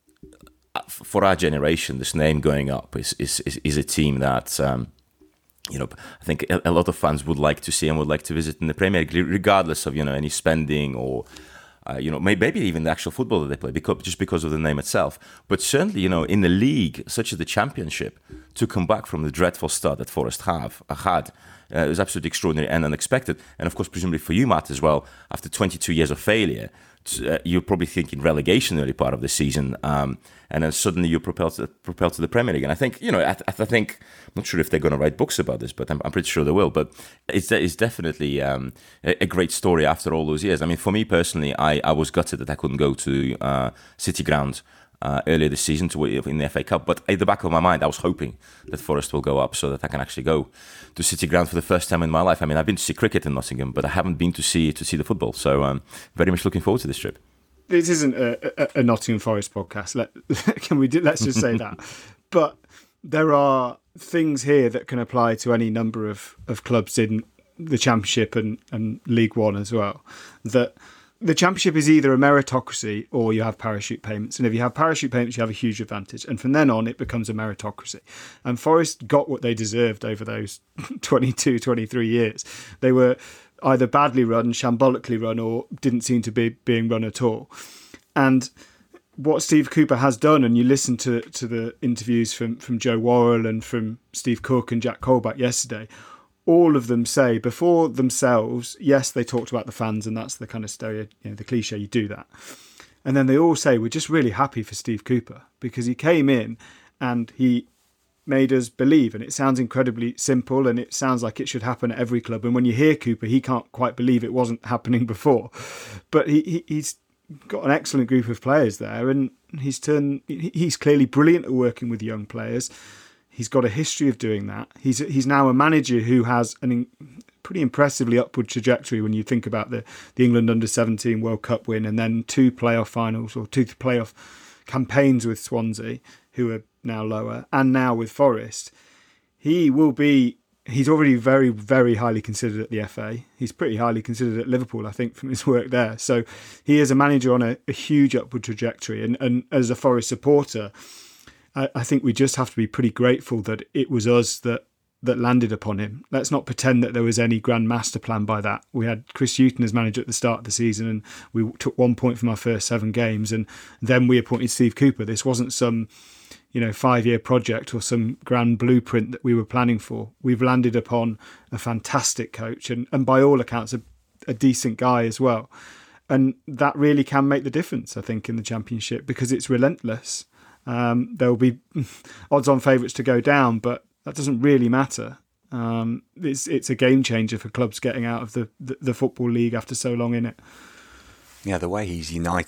for our generation, this name going up is is, is, is a team that... Um, You know, I think a lot of fans would like to see and would like to visit in the Premier League, regardless of, you know, any spending or, uh, you know, maybe even the actual football that they play, because, just because of the name itself. But certainly, you know, in the league, such as the Championship, to come back from the dreadful start that Forest have had, uh, it was absolutely extraordinary and unexpected. And of course, presumably for you, Matt, as well, after twenty-two years of failure, uh, you're probably thinking relegation early part of the season, um, and then suddenly you're propelled to, propelled to the Premier League. And I think, you know, I, I think, I'm not sure if they're going to write books about this, but I'm, I'm pretty sure they will. But it's, it's definitely um, a, a great story after all those years. I mean, for me personally, I, I was gutted that I couldn't go to uh, City Ground uh, earlier this season to in the F A Cup. But at the back of my mind, I was hoping that Forest will go up so that I can actually go to City Ground for the first time in my life. I mean, I've been to see cricket in Nottingham, but I haven't been to see to see the football. So um, very much looking forward to this trip. This isn't a, a, a Nottingham Forest podcast. Let can we do, let's just say that. But there are things here that can apply to any number of, of clubs in the Championship and, and League One as well. That the Championship is either a meritocracy or you have parachute payments. And if you have parachute payments, you have a huge advantage. And from then on, it becomes a meritocracy. And Forest got what they deserved over those twenty-two, twenty-three years. They were either badly run, shambolically run, or didn't seem to be being run at all. And what Steve Cooper has done, and you listen to, to the interviews from, from Joe Worrell and from Steve Cook and Jack Colback yesterday, all of them say before themselves, yes, they talked about the fans, and that's the kind of stereo, you know, the cliche, you do that. And then they all say, we're just really happy for Steve Cooper because he came in and he made us believe, and it sounds incredibly simple and it sounds like it should happen at every club. And when you hear Cooper, he can't quite believe it wasn't happening before, but he, he he's got an excellent group of players there, and he's turned he's clearly brilliant at working with young players. He's got a history of doing that. He's he's now a manager who has an in, pretty impressively upward trajectory when you think about the the England under seventeen World Cup win and then two playoff finals or two playoff campaigns with Swansea, who are now lower, and now with Forest. He will be, he's already very, very highly considered at the F A. He's pretty highly considered at Liverpool, I think, from his work there. So he is a manager on a, a huge upward trajectory. And, and as a Forest supporter, I, I think we just have to be pretty grateful that it was us that that landed upon him. Let's not pretend that there was any grand master plan by that. We had Chris Hughton as manager at the start of the season, and we took one point from our first seven games, and then we appointed Steve Cooper. This wasn't some, you know, five-year project or some grand blueprint that we were planning for. We've landed upon a fantastic coach and, and by all accounts, a, a decent guy as well. And that really can make the difference, I think, in the Championship, because it's relentless. Um, there will be odds-on favourites to go down, but that doesn't really matter. Um, it's it's a game changer for clubs getting out of the, the, the Football League after so long in it. Yeah, the way he's united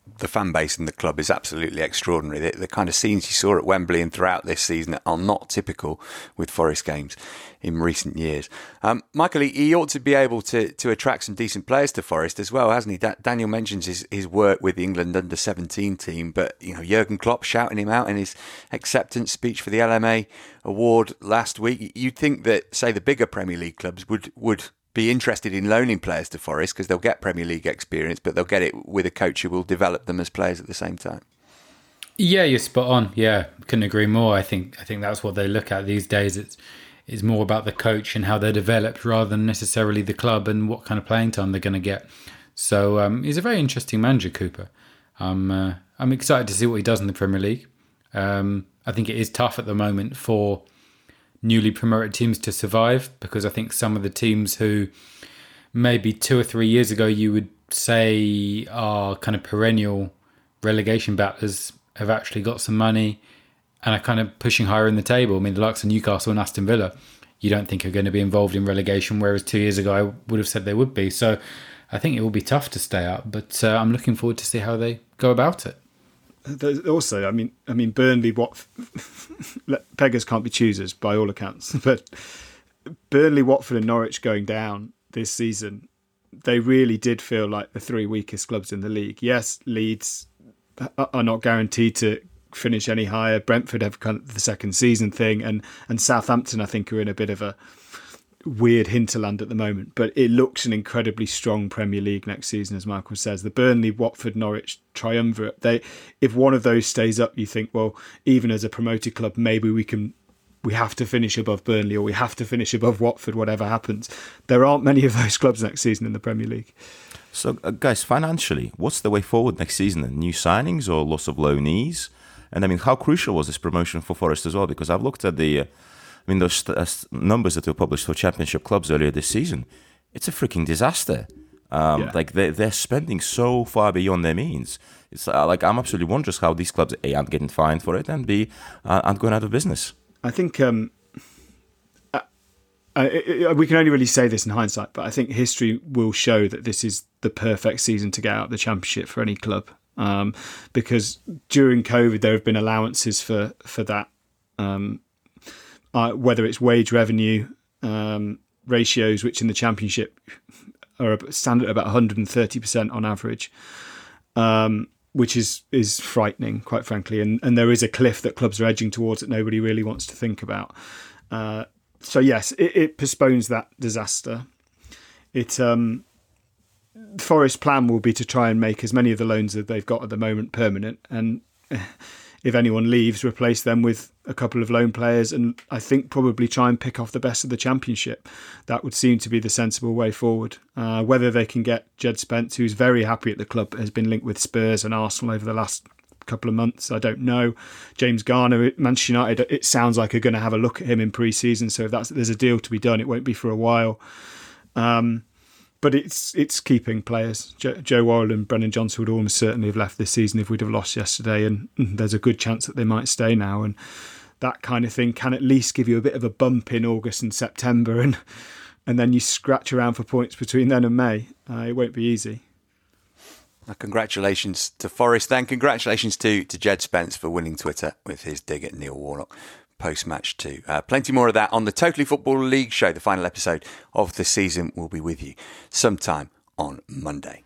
the fan base in the club is absolutely extraordinary. The, the kind of scenes you saw at Wembley and throughout this season are not typical with Forest games in recent years. Um, Michael, he, he ought to be able to to attract some decent players to Forest as well, hasn't he? Da- Daniel mentions his, his work with the England under seventeen team, but you know, Jurgen Klopp shouting him out in his acceptance speech for the L M A award last week. You'd think that, say, the bigger Premier League clubs would would be interested in loaning players to Forest because they'll get Premier League experience, but they'll get it with a coach who will develop them as players at the same time. Yeah, you're spot on. Yeah, couldn't agree more. I think I think that's what they look at these days. It's it's more about the coach and how they're developed rather than necessarily the club and what kind of playing time they're going to get. So um, he's a very interesting manager, Cooper. Um, uh, I'm excited to see what he does in the Premier League. Um, I think it is tough at the moment for newly promoted teams to survive, because I think some of the teams who maybe two or three years ago you would say are kind of perennial relegation battlers have actually got some money and are kind of pushing higher in the table. I mean, the likes of Newcastle and Aston Villa, you don't think are going to be involved in relegation, whereas two years ago I would have said they would be. So I think it will be tough to stay up, but uh, I'm looking forward to see how they go about it. There's also, I mean, I mean, Burnley, what beggars can't be choosers by all accounts, but Burnley, Watford, and Norwich going down this season, they really did feel like the three weakest clubs in the league. Yes, Leeds are not guaranteed to finish any higher. Brentford have kind of the second season thing, and and Southampton, I think, are in a bit of a weird hinterland at the moment, but it looks an incredibly strong Premier League next season, as Michael says. The Burnley, Watford, Norwich triumvirate, they, if one of those stays up, you think, well, even as a promoted club, maybe we can we have to finish above Burnley or we have to finish above Watford, whatever happens. There aren't many of those clubs next season in the Premier League. So, uh, guys, financially, what's the way forward next season? New signings or loss of loanees? And I mean, how crucial was this promotion for Forest as well? Because I've looked at the uh, I mean, those uh, numbers that were published for championship clubs earlier this season, it's a freaking disaster. Um, yeah. Like, they're, they're spending so far beyond their means. It's uh, like, I'm absolutely wondering how these clubs, A, aren't getting fined for it, and B, uh, aren't going out of business. I think um, uh, uh, we can only really say this in hindsight, but I think history will show that this is the perfect season to get out of the championship for any club. Um, because during COVID, there have been allowances for, for that. Um, Uh, whether it's wage revenue um, ratios, which in the Championship are standard at about one hundred thirty percent on average, um, which is is frightening, quite frankly. And, and there is a cliff that clubs are edging towards that nobody really wants to think about. Uh, so yes, it, it postpones that disaster. It um, Forest's plan will be to try and make as many of the loans that they've got at the moment permanent, and if anyone leaves, replace them with a couple of loan players, and I think probably try and pick off the best of the Championship. That would seem to be the sensible way forward. Uh, whether they can get Jed Spence, who's very happy at the club, has been linked with Spurs and Arsenal over the last couple of months, I don't know. James Garner at Manchester United, it sounds like are going to have a look at him in pre-season, so if that's, there's a deal to be done, it won't be for a while. Um, But it's it's keeping players. Joe, Joe Worrell and Brennan Johnson would almost certainly have left this season if we'd have lost yesterday, and there's a good chance that they might stay now. And that kind of thing can at least give you a bit of a bump in August and September, and and then you scratch around for points between then and May. Uh, it won't be easy. Well, congratulations to Forest, then. Congratulations to, to Jed Spence for winning Twitter with his dig at Neil Warnock post-match too. Uh, plenty more of that on the Totally Football League show. The final episode of the season will be with you sometime on Monday.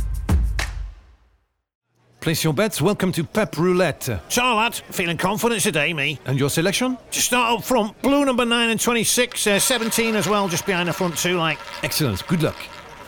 Place your bets. Welcome to Pep Roulette. Charlotte, feeling confident today, me. And your selection? Just start up front. Blue number nine and twenty-six, uh, seventeen as well, just behind the front two, like. Excellent. Good luck.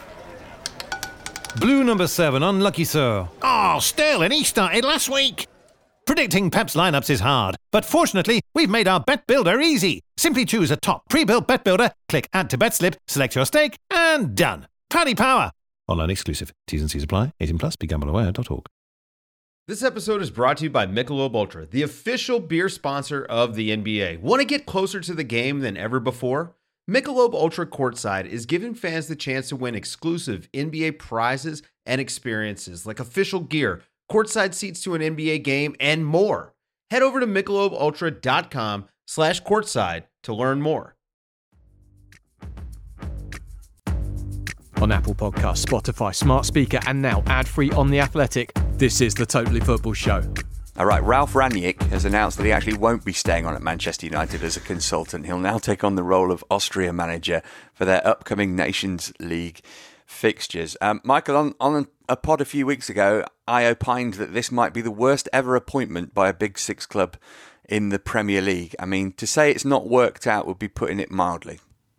Blue number seven, unlucky sir. Oh, Sterling, he started last week. Predicting Pep's lineups is hard, but fortunately, we've made our bet builder easy. Simply choose a top pre-built bet builder, click Add to Bet Slip, select your stake, and done. Paddy Power. Online exclusive. T's and C's apply. eighteen plus. Be gamble aware dot org. This episode is brought to you by Michelob Ultra, the official beer sponsor of the N B A. Want to get closer to the game than ever before? Michelob Ultra Courtside is giving fans the chance to win exclusive N B A prizes and experiences like official gear, courtside seats to an N B A game, and more. Head over to michelobultra.com slash courtside to learn more. On Apple Podcasts, Spotify, Smart Speaker, and now ad-free on The Athletic, this is the Totally Football Show. All right, Ralf Rangnick has announced that he actually won't be staying on at Manchester United as a consultant. He'll now take on the role of Austria manager for their upcoming Nations League fixtures. Um, Michael, on, on a pod a few weeks ago, I opined that this might be the worst ever appointment by a Big Six club in the Premier League. I mean, to say it's not worked out would be putting it mildly.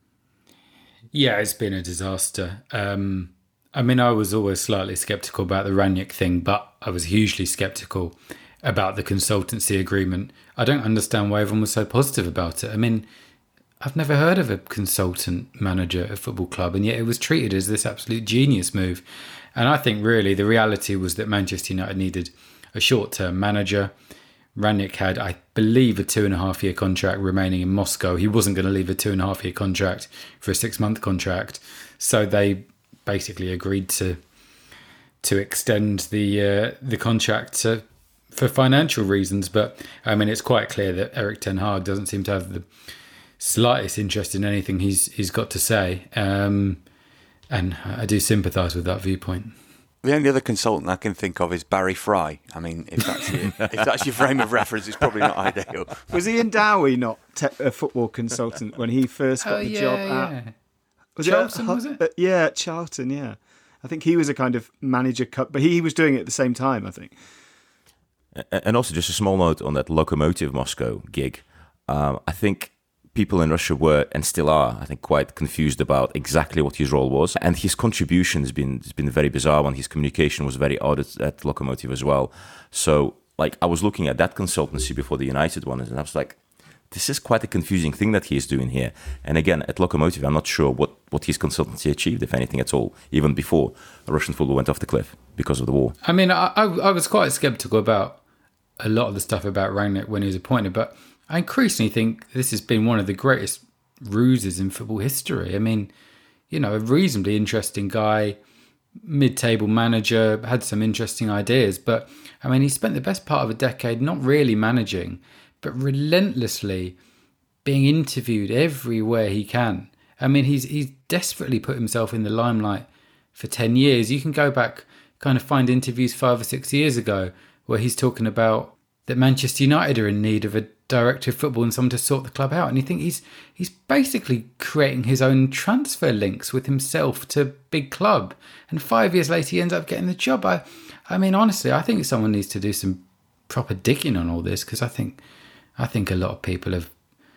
Yeah, it's been a disaster. Um, I mean, I was always slightly sceptical about the Rangnick thing, but I was hugely sceptical about the consultancy agreement. I don't understand why everyone was so positive about it. I mean, I've never heard of a consultant manager at a football club, and yet it was treated as this absolute genius move. And I think really the reality was that Manchester United needed a short-term manager. Rangnick had, I believe, a two and a half year contract remaining in Moscow. He wasn't going to leave a two and a half year contract for a six month contract. So they basically agreed to to extend the uh, the contract to, for financial reasons. But I mean, it's quite clear that Erik ten Hag doesn't seem to have the slightest interest in anything he's he's got to say. Um, and I do sympathise with that viewpoint. The only other consultant I can think of is Barry Fry. I mean, if that's your, if that's your frame of reference, it's probably not ideal. Was he in Dowie not te- a football consultant when he first got oh, the yeah, job yeah. at... Was Charlton, it at, was it? Uh, yeah, at Charlton, yeah. I think he was a kind of manager cut, but he was doing it at the same time, I think. And also, just a small note on that Lokomotiv Moscow gig. Um, I think people in Russia were, and still are, I think, quite confused about exactly what his role was. And his contribution has been, has been very bizarre one. His communication was very odd at, at Lokomotiv as well. So, like, I was looking at that consultancy before the United one, and I was like, this is quite a confusing thing that he is doing here. And again, at Lokomotiv, I'm not sure what, what his consultancy achieved, if anything at all, even before Russian football went off the cliff because of the war. I mean, I, I, I was quite sceptical about a lot of the stuff about Rangnick when he was appointed, but I increasingly think this has been one of the greatest ruses in football history. I mean, you know, a reasonably interesting guy, mid-table manager, had some interesting ideas, but I mean, he spent the best part of a decade not really managing, but relentlessly being interviewed everywhere he can. I mean, he's he's desperately put himself in the limelight for ten years. You can go back, kind of find interviews five or six years ago where he's talking about that Manchester United are in need of a director of football and someone to sort the club out. And you think he's he's basically creating his own transfer links with himself to big club. And five years later, he ends up getting the job. I, I mean, honestly, I think someone needs to do some proper digging on all this, because I think I think a lot of people have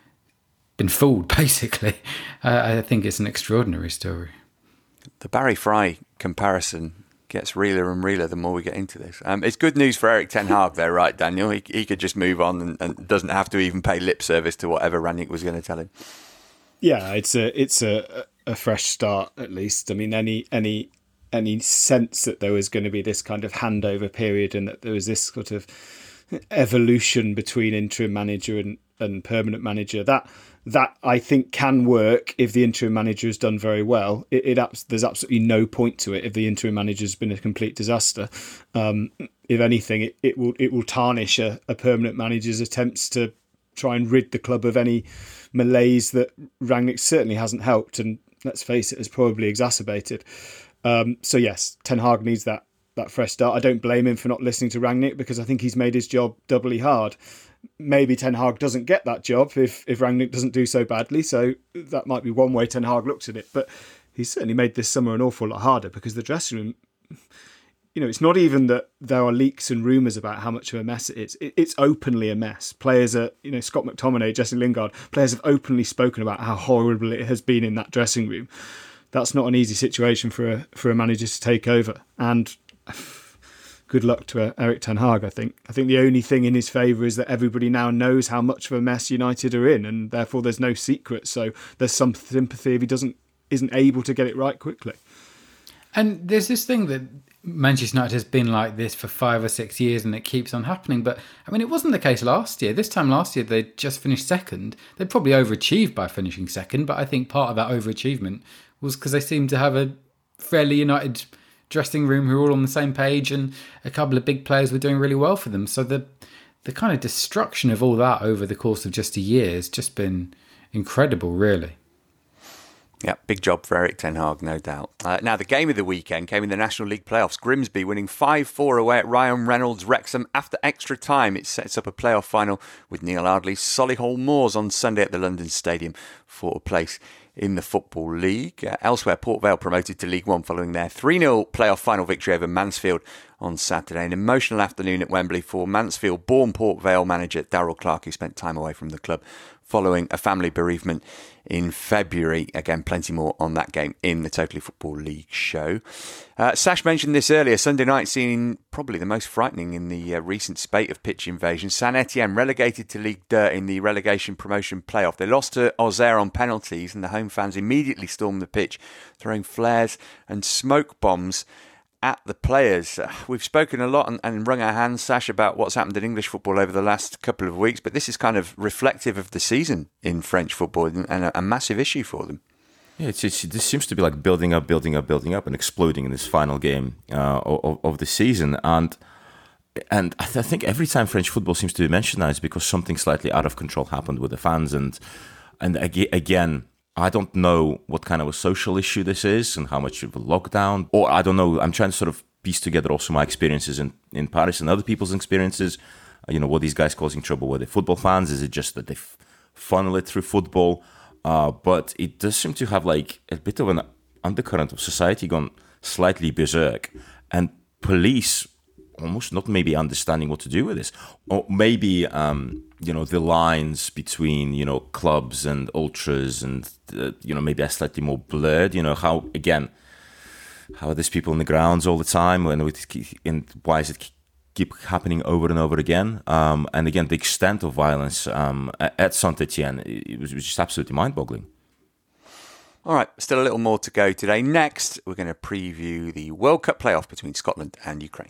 been fooled, basically. Uh, I think it's an extraordinary story. The Barry Fry comparison gets realer and realer the more we get into this. Um, it's good news for Erik ten Hag there, right, Daniel? He, he could just move on and, and doesn't have to even pay lip service to whatever Rangnick was going to tell him. Yeah, it's a it's a, a fresh start, at least. I mean, any any any sense that there was going to be this kind of handover period and that there was this sort of evolution between interim manager and, and permanent manager, that that I think can work if the interim manager has done very well. It, it there's absolutely no point to it if the interim manager has been a complete disaster. Um, if anything, it, it will it will tarnish a, a permanent manager's attempts to try and rid the club of any malaise that Rangnick certainly hasn't helped, and let's face it, has probably exacerbated. Um, so yes, Ten Hag needs that that fresh start. I don't blame him for not listening to Rangnick, because I think he's made his job doubly hard. Maybe Ten Hag doesn't get that job if, if Rangnick doesn't do so badly, so that might be one way Ten Hag looks at it. But he's certainly made this summer an awful lot harder, because the dressing room, you know, it's not even that there are leaks and rumours about how much of a mess it is. It, it's openly a mess. Players are, you know, Scott McTominay, Jesse Lingard, players have openly spoken about how horrible it has been in that dressing room. That's not an easy situation for a, for a manager to take over. And good luck to uh, Erik ten Hag, I think. I think the only thing in his favour is that everybody now knows how much of a mess United are in, and therefore there's no secret. So there's some sympathy if he doesn't isn't able to get it right quickly. And there's this thing that Manchester United has been like this for five or six years, and it keeps on happening. But I mean, it wasn't the case last year. This time last year, they just finished second. They probably overachieved by finishing second, but I think part of that overachievement was because they seemed to have a fairly United dressing room who were all on the same page, and a couple of big players were doing really well for them. So the the kind of destruction of all that over the course of just a year has just been incredible, really. Yeah, big job for Erik ten Hag, no doubt. Uh, now, the game of the weekend came in the National League playoffs. Grimsby winning five four away at Ryan Reynolds Wrexham after extra time. It sets up a playoff final with Neil Ardley's Solihull Moors on Sunday at the London Stadium for a place in the Football League. Uh, elsewhere, Port Vale promoted to League One following their three nil playoff final victory over Mansfield on Saturday. An emotional afternoon at Wembley for Mansfield-born Port Vale manager Darrell Clarke, who spent time away from the club following a family bereavement in February. Again, plenty more on that game in the Totally Football League show. Uh, Sash mentioned this earlier. Sunday night seen probably the most frightening in the uh, recent spate of pitch invasions. Saint Etienne relegated to League Dirt in the relegation promotion playoff. They lost to Auxerre on penalties and the home fans immediately stormed the pitch, throwing flares and smoke bombs at the players. Uh, we've spoken a lot and, and wrung our hands, Sash, about what's happened in English football over the last couple of weeks, but this is kind of reflective of the season in French football and a, a massive issue for them. Yeah, it's, it's, this seems to be like building up, building up, building up, and exploding in this final game uh, of, of the season. And and I, th- I think every time French football seems to be mentioned now, it's because something slightly out of control happened with the fans. And and ag- again, I don't know what kind of a social issue this is and how much of a lockdown, or I don't know. I'm trying to sort of piece together also my experiences in, in Paris and other people's experiences. Uh, you know, what these guys causing trouble with the football fans? Is it just that they f- funnel it through football? Uh, but it does seem to have like a bit of an undercurrent of society gone slightly berserk, and police almost not maybe understanding what to do with this, or maybe um, you know, the lines between, you know, clubs and ultras and uh, you know, maybe are slightly more blurred. You know, how again, how are these people in the grounds all the time, and, and why is it keep happening over and over again? Um, and again, the extent of violence um, at Saint Etienne, it was, it was just absolutely mind-boggling. All right, still a little more to go today. Next, we're going to preview the World Cup playoff between Scotland and Ukraine.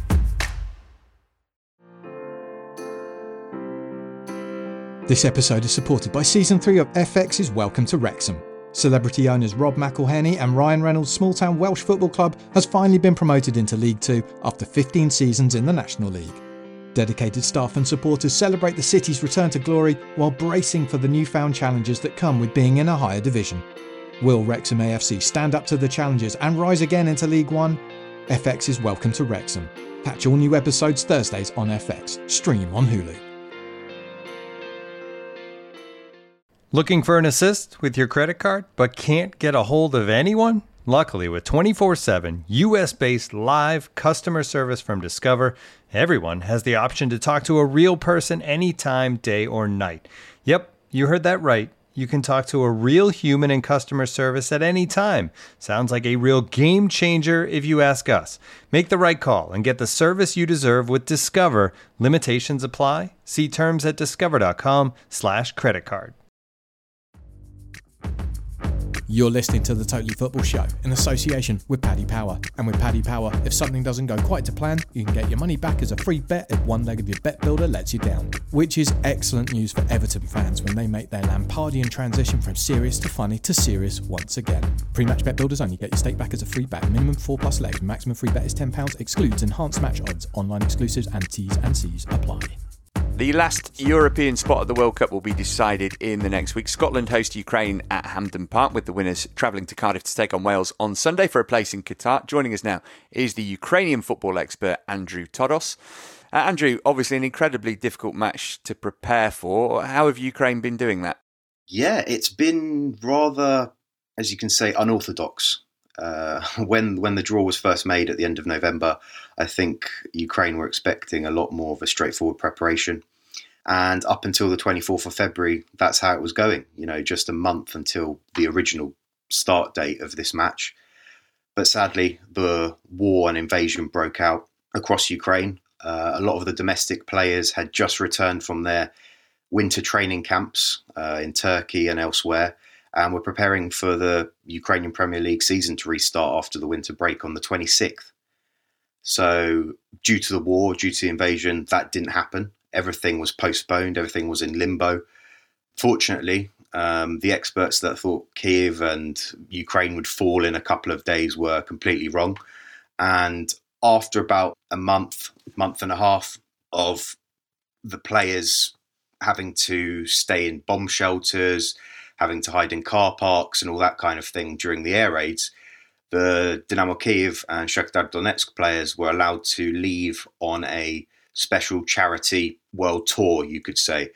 This episode is supported by Season three of F X's Welcome to Wrexham. Celebrity owners Rob McElhenney and Ryan Reynolds' small-town Welsh football club has finally been promoted into League Two after fifteen seasons in the National League. Dedicated staff and supporters celebrate the city's return to glory while bracing for the newfound challenges that come with being in a higher division. Will Wrexham A F C stand up to the challenges and rise again into League One? F X's Welcome to Wrexham. Catch all new episodes Thursdays on F X. Stream on Hulu. Looking for an assist with your credit card, but can't get a hold of anyone? Luckily, with twenty-four seven U S-based live customer service from Discover, everyone has the option to talk to a real person anytime, day or night. Yep, you heard that right. You can talk to a real human in customer service at any time. Sounds like a real game changer if you ask us. Make the right call and get the service you deserve with Discover. Limitations apply. See terms at discover.com slash credit card. You're listening to the Totally Football Show in association with Paddy Power. And with Paddy Power, if something doesn't go quite to plan, you can get your money back as a free bet if one leg of your bet builder lets you down. Which is excellent news for Everton fans when they make their Lampardian transition from serious to funny to serious once again. Pre-match bet builders only get your stake back as a free bet. Minimum four plus legs. Maximum free bet is ten pounds. Excludes enhanced match odds. Online exclusives and T's and C's apply. The last European spot of the World Cup will be decided in the next week. Scotland host Ukraine at Hampden Park, with the winners travelling to Cardiff to take on Wales on Sunday for a place in Qatar. Joining us now is the Ukrainian football expert Andrew Todos. Uh, Andrew, obviously an incredibly difficult match to prepare for. How have Ukraine been doing that? Yeah, it's been rather, as you can say, unorthodox. Uh, when when the draw was first made at the end of November, I think Ukraine were expecting a lot more of a straightforward preparation. And up until the twenty-fourth of February, that's how it was going. You know, just a month until the original start date of this match. But sadly, the war and invasion broke out across Ukraine. Uh, a lot of the domestic players had just returned from their winter training camps uh, in Turkey and elsewhere. And we're preparing for the Ukrainian Premier League season to restart after the winter break on the twenty-sixth. So due to the war, due to the invasion, that didn't happen. Everything was postponed. Everything was in limbo. Fortunately, um, the experts that thought Kiev and Ukraine would fall in a couple of days were completely wrong. And after about a month, month and a half of the players having to stay in bomb shelters, having to hide in car parks and all that kind of thing during the air raids, the Dynamo Kyiv and Shakhtar Donetsk players were allowed to leave on a special charity world tour, you could say.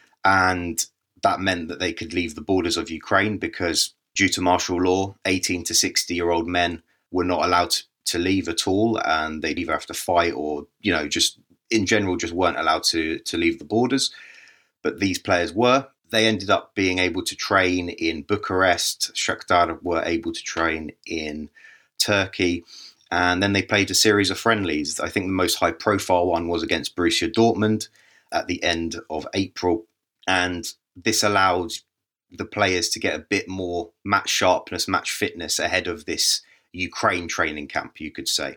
And that meant that they could leave the borders of Ukraine because due to martial law, eighteen to sixty-year-old men were not allowed to, to leave at all, and they'd either have to fight or, you know, just in general just weren't allowed to, to leave the borders. But these players were. They ended up being able to train in Bucharest. Shakhtar were able to train in Turkey. And then they played a series of friendlies. I think the most high-profile one was against Borussia Dortmund at the end of April. And this allowed the players to get a bit more match sharpness, match fitness ahead of this Ukraine training camp, you could say.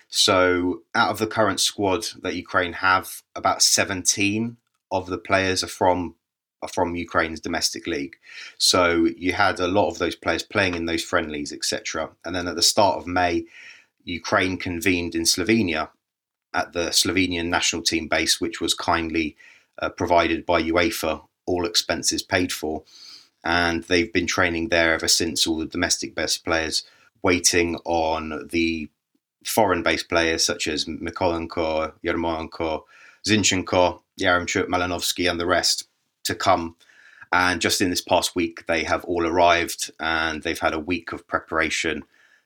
So out of the current squad that Ukraine have, about seventeen of the players are from are from Ukraine's domestic league. So you had a lot of those players playing in those friendlies, et cetera. And then at the start of May, Ukraine convened in Slovenia at the Slovenian national team base, which was kindly uh, provided by UEFA, all expenses paid for. And they've been training there ever since, all the domestic best players, waiting on the foreign-based players such as Mykolenko, Yarmolenko, Zinchenko, Yaremchuk, Malinovsky and the rest to come. And just in this past week, they have all arrived and they've had a week of preparation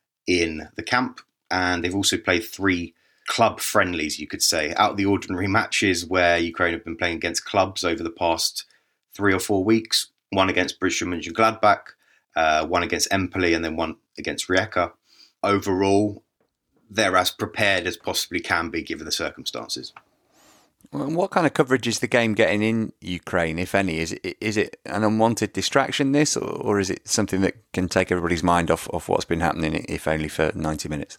in the camp. And they've also played three club friendlies, you could say, out of the ordinary matches where Ukraine have been playing against clubs over the past three or four weeks. One against Borussia Mönchengladbach, uh, one against Empoli, and then one against Rijeka. Overall, they're as prepared as possibly can be given the circumstances. Well, what kind of coverage is the game getting in Ukraine, if any? Is it is it an unwanted distraction, this, or, or is it something that can take everybody's mind off, off what's been happening, if only for ninety minutes?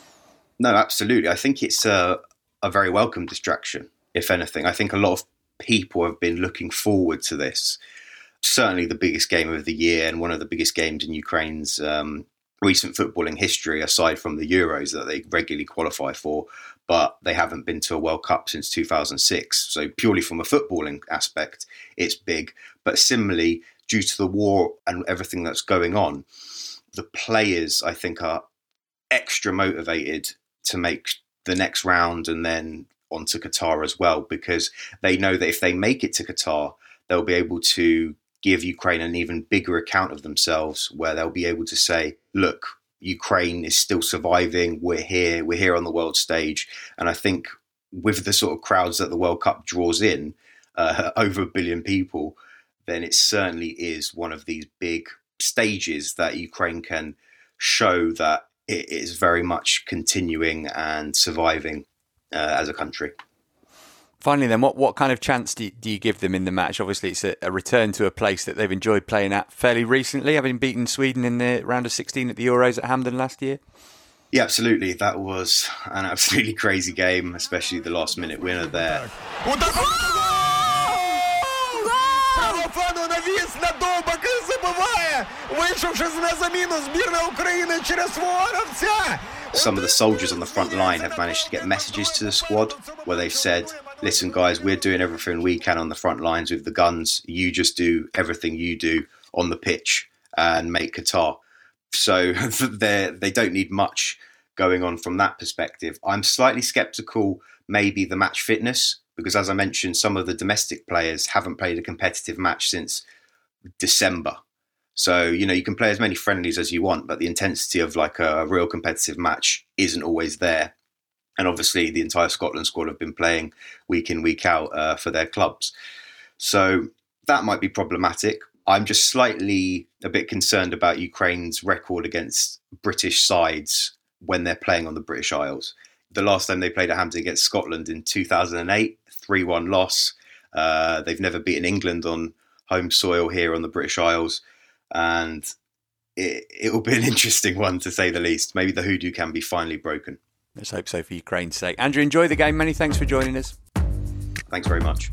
No, absolutely. I think it's a, a very welcome distraction, if anything. I think a lot of people have been looking forward to this. Certainly the biggest game of the year and one of the biggest games in Ukraine's um, recent footballing history, aside from the Euros that they regularly qualify for, but they haven't been to a World Cup since two thousand six. So purely from a footballing aspect, it's big. But similarly, due to the war and everything that's going on, the players, I think, are extra motivated to make the next round and then on to Qatar as well, because they know that if they make it to Qatar, they'll be able to give Ukraine an even bigger account of themselves, where they'll be able to say, look, Ukraine is still surviving. We're here. We're here on the world stage. And I think with the sort of crowds that the World Cup draws in, uh, over a billion people, then it certainly is one of these big stages that Ukraine can show that it is very much continuing and surviving uh, as a country. Finally then, what, what kind of chance do you, do you give them in the match? Obviously, it's a, a return to a place that they've enjoyed playing at fairly recently, having beaten Sweden in the round of sixteen at the Euros at Hampden last year. Yeah, absolutely. That was an absolutely crazy game, especially the last minute winner there. Some of the soldiers on the front line have managed to get messages to the squad where they've said, listen guys, we're doing everything we can on the front lines with the guns. You just do everything you do on the pitch and make Qatar. So they don't need much going on from that perspective. I'm slightly sceptical maybe the match fitness, because as I mentioned, some of the domestic players haven't played a competitive match since December. So, you know, you can play as many friendlies as you want, but the intensity of like a real competitive match isn't always there. And obviously the entire Scotland squad have been playing week in, week out uh, for their clubs. So that might be problematic. I'm just slightly a bit concerned about Ukraine's record against British sides when they're playing on the British Isles. The last time they played at Hampden against Scotland in two thousand eight, three one loss. Uh, they've never beaten England on home soil here on the British Isles. And it, it will be an interesting one, to say the least. Maybe the hoodoo can be finally broken. Let's hope so for Ukraine's sake. Andrew, enjoy the game. Many thanks for joining us. Thanks very much.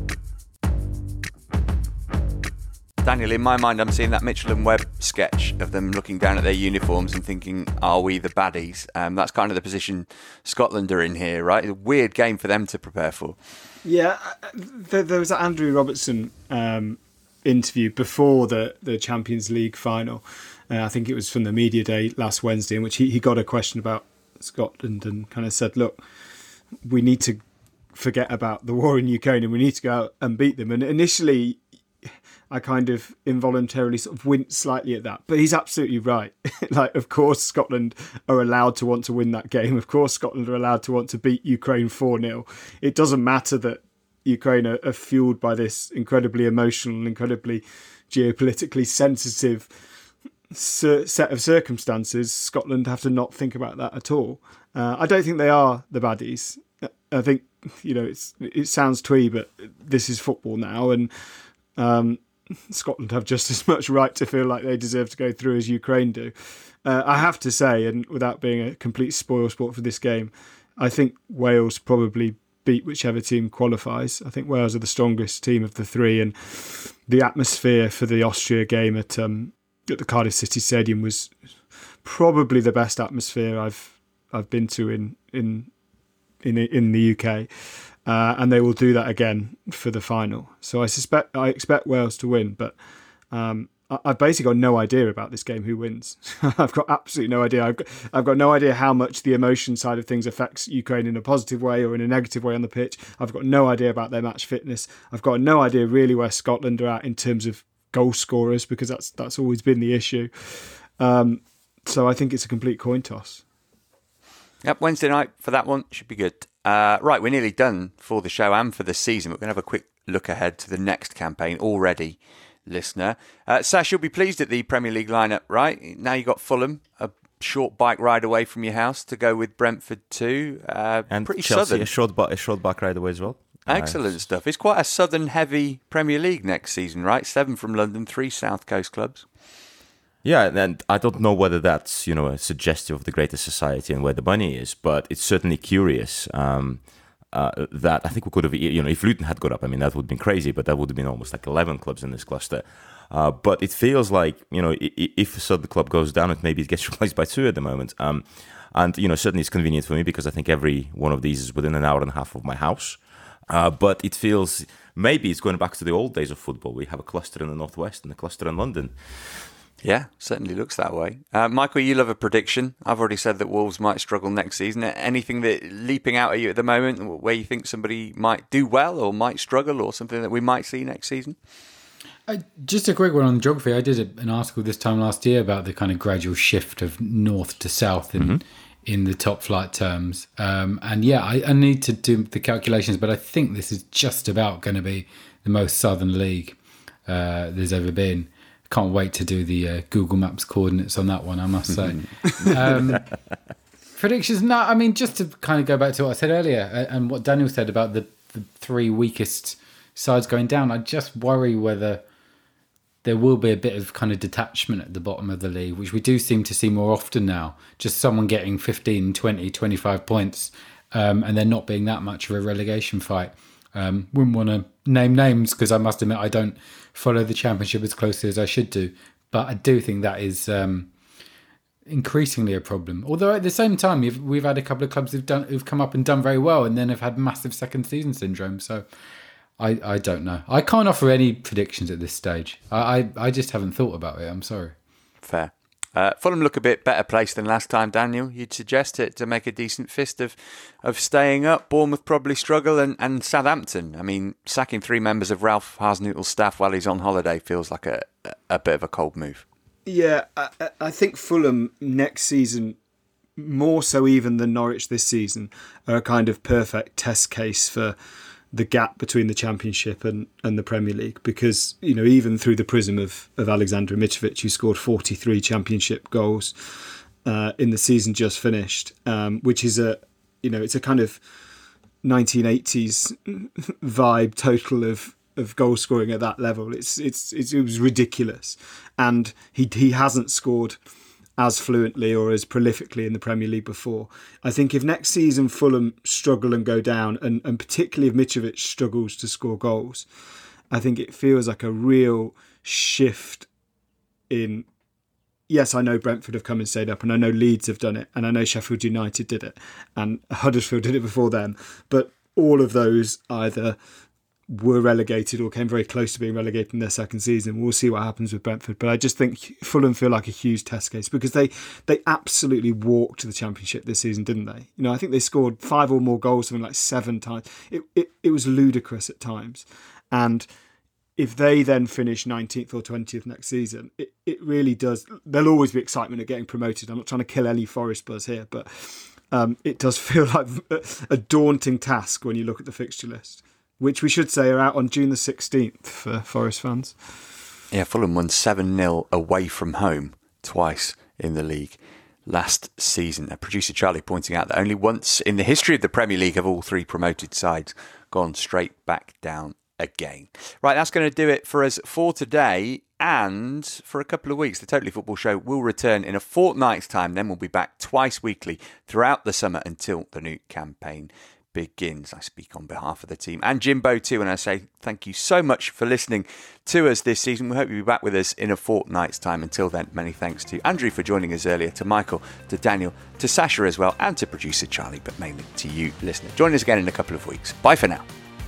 Daniel, in my mind, I'm seeing that Mitchell and Webb sketch of them looking down at their uniforms and thinking, are we the baddies? Um, that's kind of the position Scotland are in here, right? It's a weird game for them to prepare for. Yeah, there, there was Andrew Robertson um, interview before the, the Champions League final. Uh, I think it was from the media day last Wednesday, in which he, he got a question about Scotland and kind of said, look, we need to forget about the war in Ukraine and we need to go out and beat them. And initially, I kind of involuntarily sort of winced slightly at that. But he's absolutely right. Like, of course, Scotland are allowed to want to win that game. Of course, Scotland are allowed to want to beat Ukraine four nil. It doesn't matter that Ukraine are, are fueled by this incredibly emotional, incredibly geopolitically sensitive set of circumstances. Scotland have to not think about that at all. Uh, I don't think they are the baddies. I think, you know, it's it sounds twee, but this is football now, and um, Scotland have just as much right to feel like they deserve to go through as Ukraine do. Uh, I have to say, and without being a complete spoil sport for this game, I think Wales probably beat whichever team qualifies. I think Wales are the strongest team of the three, and the atmosphere for the Austria game at um, at the Cardiff City Stadium was probably the best atmosphere I've I've been to in in in in the U K, uh, and they will do that again for the final. So I suspect I expect Wales to win, but um, I, I've basically got no idea about this game who wins. I've got absolutely no idea. I've got, I've got no idea how much the emotion side of things affects Ukraine in a positive way or in a negative way on the pitch. I've got no idea about their match fitness. I've got no idea really where Scotland are at in terms of goal scorers, because that's that's always been the issue. Um, so I think it's a complete coin toss. Yep, Wednesday night for that one should be good. Uh, right, we're nearly done for the show and for the season. We're going to have a quick look ahead to the next campaign already, listener. Uh, Sash, you'll be pleased at the Premier League lineup, right? Now you've got Fulham, a short bike ride away from your house to go with Brentford too. Uh, and pretty Chelsea, southern. a short, a short bike ride away as well. Excellent nice. Stuff. It's quite a southern-heavy Premier League next season, right? Seven from London, three South Coast clubs. Yeah, and I don't know whether that's, you know, a suggestive of the greater society and where the money is, but it's certainly curious um, uh, that I think we could have, you know, if Luton had got up, I mean, that would have been crazy, but that would have been almost like eleven clubs in this cluster. Uh, but it feels like, you know, if a certain club goes down, it maybe it gets replaced by two at the moment. Um, and, you know, certainly it's convenient for me because I think every one of these is within an hour and a half of my house. Uh, but it feels, maybe it's going back to the old days of football. We have a cluster in the Northwest and a cluster in London. Yeah, certainly looks that way. Uh, Michael, you love a prediction. I've already said that Wolves might struggle next season. Anything that leaping out at you at the moment where you think somebody might do well or might struggle, or something that we might see next season? Uh, just a quick one on geography. I did a, an article this time last year about the kind of gradual shift of north to south in mm-hmm. in the top flight terms. Um, and yeah, I, I need to do the calculations, but I think this is just about going to be the most southern league uh, there's ever been. Can't wait to do the uh, Google Maps coordinates on that one, I must say. um, predictions? No, I mean, just to kind of go back to what I said earlier and what Daniel said about the, the three weakest sides going down, I just worry whether there will be a bit of kind of detachment at the bottom of the league, which we do seem to see more often now. Just someone getting fifteen, twenty, twenty-five points um, and there not being that much of a relegation fight. Um, wouldn't want to name names because I must admit I don't follow the Championship as closely as I should do. But I do think that is um, increasingly a problem. Although at the same time, we've, we've had a couple of clubs who've done who've come up and done very well and then have had massive second season syndrome. So I, I don't know. I can't offer any predictions at this stage. I, I, I just haven't thought about it. I'm sorry. Fair. Uh, Fulham look a bit better placed than last time, Daniel. You'd suggest it to make a decent fist of, of staying up. Bournemouth probably struggle, and, and Southampton. I mean, sacking three members of Ralph Hasenhüttl's staff while he's on holiday feels like a, a bit of a cold move. Yeah, I, I think Fulham next season, more so even than Norwich this season, are a kind of perfect test case for the gap between the Championship and, and the Premier League, because, you know, even through the prism of, of Alexander Mitrovic, who scored forty-three Championship goals uh, in the season just finished, um, which is a, you know, it's a kind of nineteen eighties vibe total of, of goal scoring at that level. It's, it's, it's it was ridiculous. And he he hasn't scored as fluently or as prolifically in the Premier League before. I think if next season Fulham struggle and go down, and, and particularly if Mitrovic struggles to score goals, I think it feels like a real shift in... Yes, I know Brentford have come and stayed up, and I know Leeds have done it, and I know Sheffield United did it, and Huddersfield did it before them, but all of those either were relegated or came very close to being relegated in their second season. We'll see what happens with Brentford. But I just think Fulham feel like a huge test case because they, they absolutely walked the Championship this season, didn't they? You know, I think they scored five or more goals, something like seven times. It, it, it was ludicrous at times. And if they then finish nineteenth or twentieth next season, it, it really does. There'll always be excitement at getting promoted. I'm not trying to kill any Forest buzz here, but um, it does feel like a daunting task when you look at the fixture list, which we should say are out on June the sixteenth for Forest fans. Yeah, Fulham won seven nil away from home twice in the league last season. A producer Charlie pointing out that only once in the history of the Premier League have all three promoted sides gone straight back down again. Right, that's going to do it for us for today and for a couple of weeks. The Totally Football Show will return in a fortnight's time. Then we'll be back twice weekly throughout the summer until the new campaign begins. I speak on behalf of the team and Jimbo too, and I say thank you so much for listening to us this season. We hope you'll be back with us in a fortnight's time. Until then, many thanks to Andrew for joining us earlier, to Michael, to Daniel, to Sasha as well, and to producer Charlie, but mainly to you, listener. Join us again in a couple of weeks. Bye for now.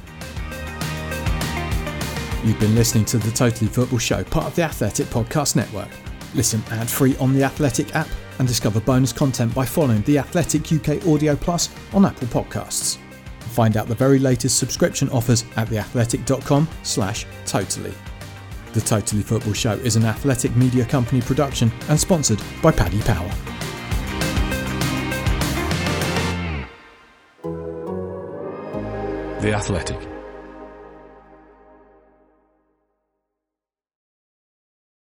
You've been listening to The Totally Football Show, part of the Athletic Podcast Network. Listen ad-free on the Athletic app and discover bonus content by following The Athletic U K Audio Plus on Apple Podcasts. Find out the very latest subscription offers at theathletic.com slash totally. The Totally Football Show is an Athletic Media Company production and sponsored by Paddy Power. The Athletic.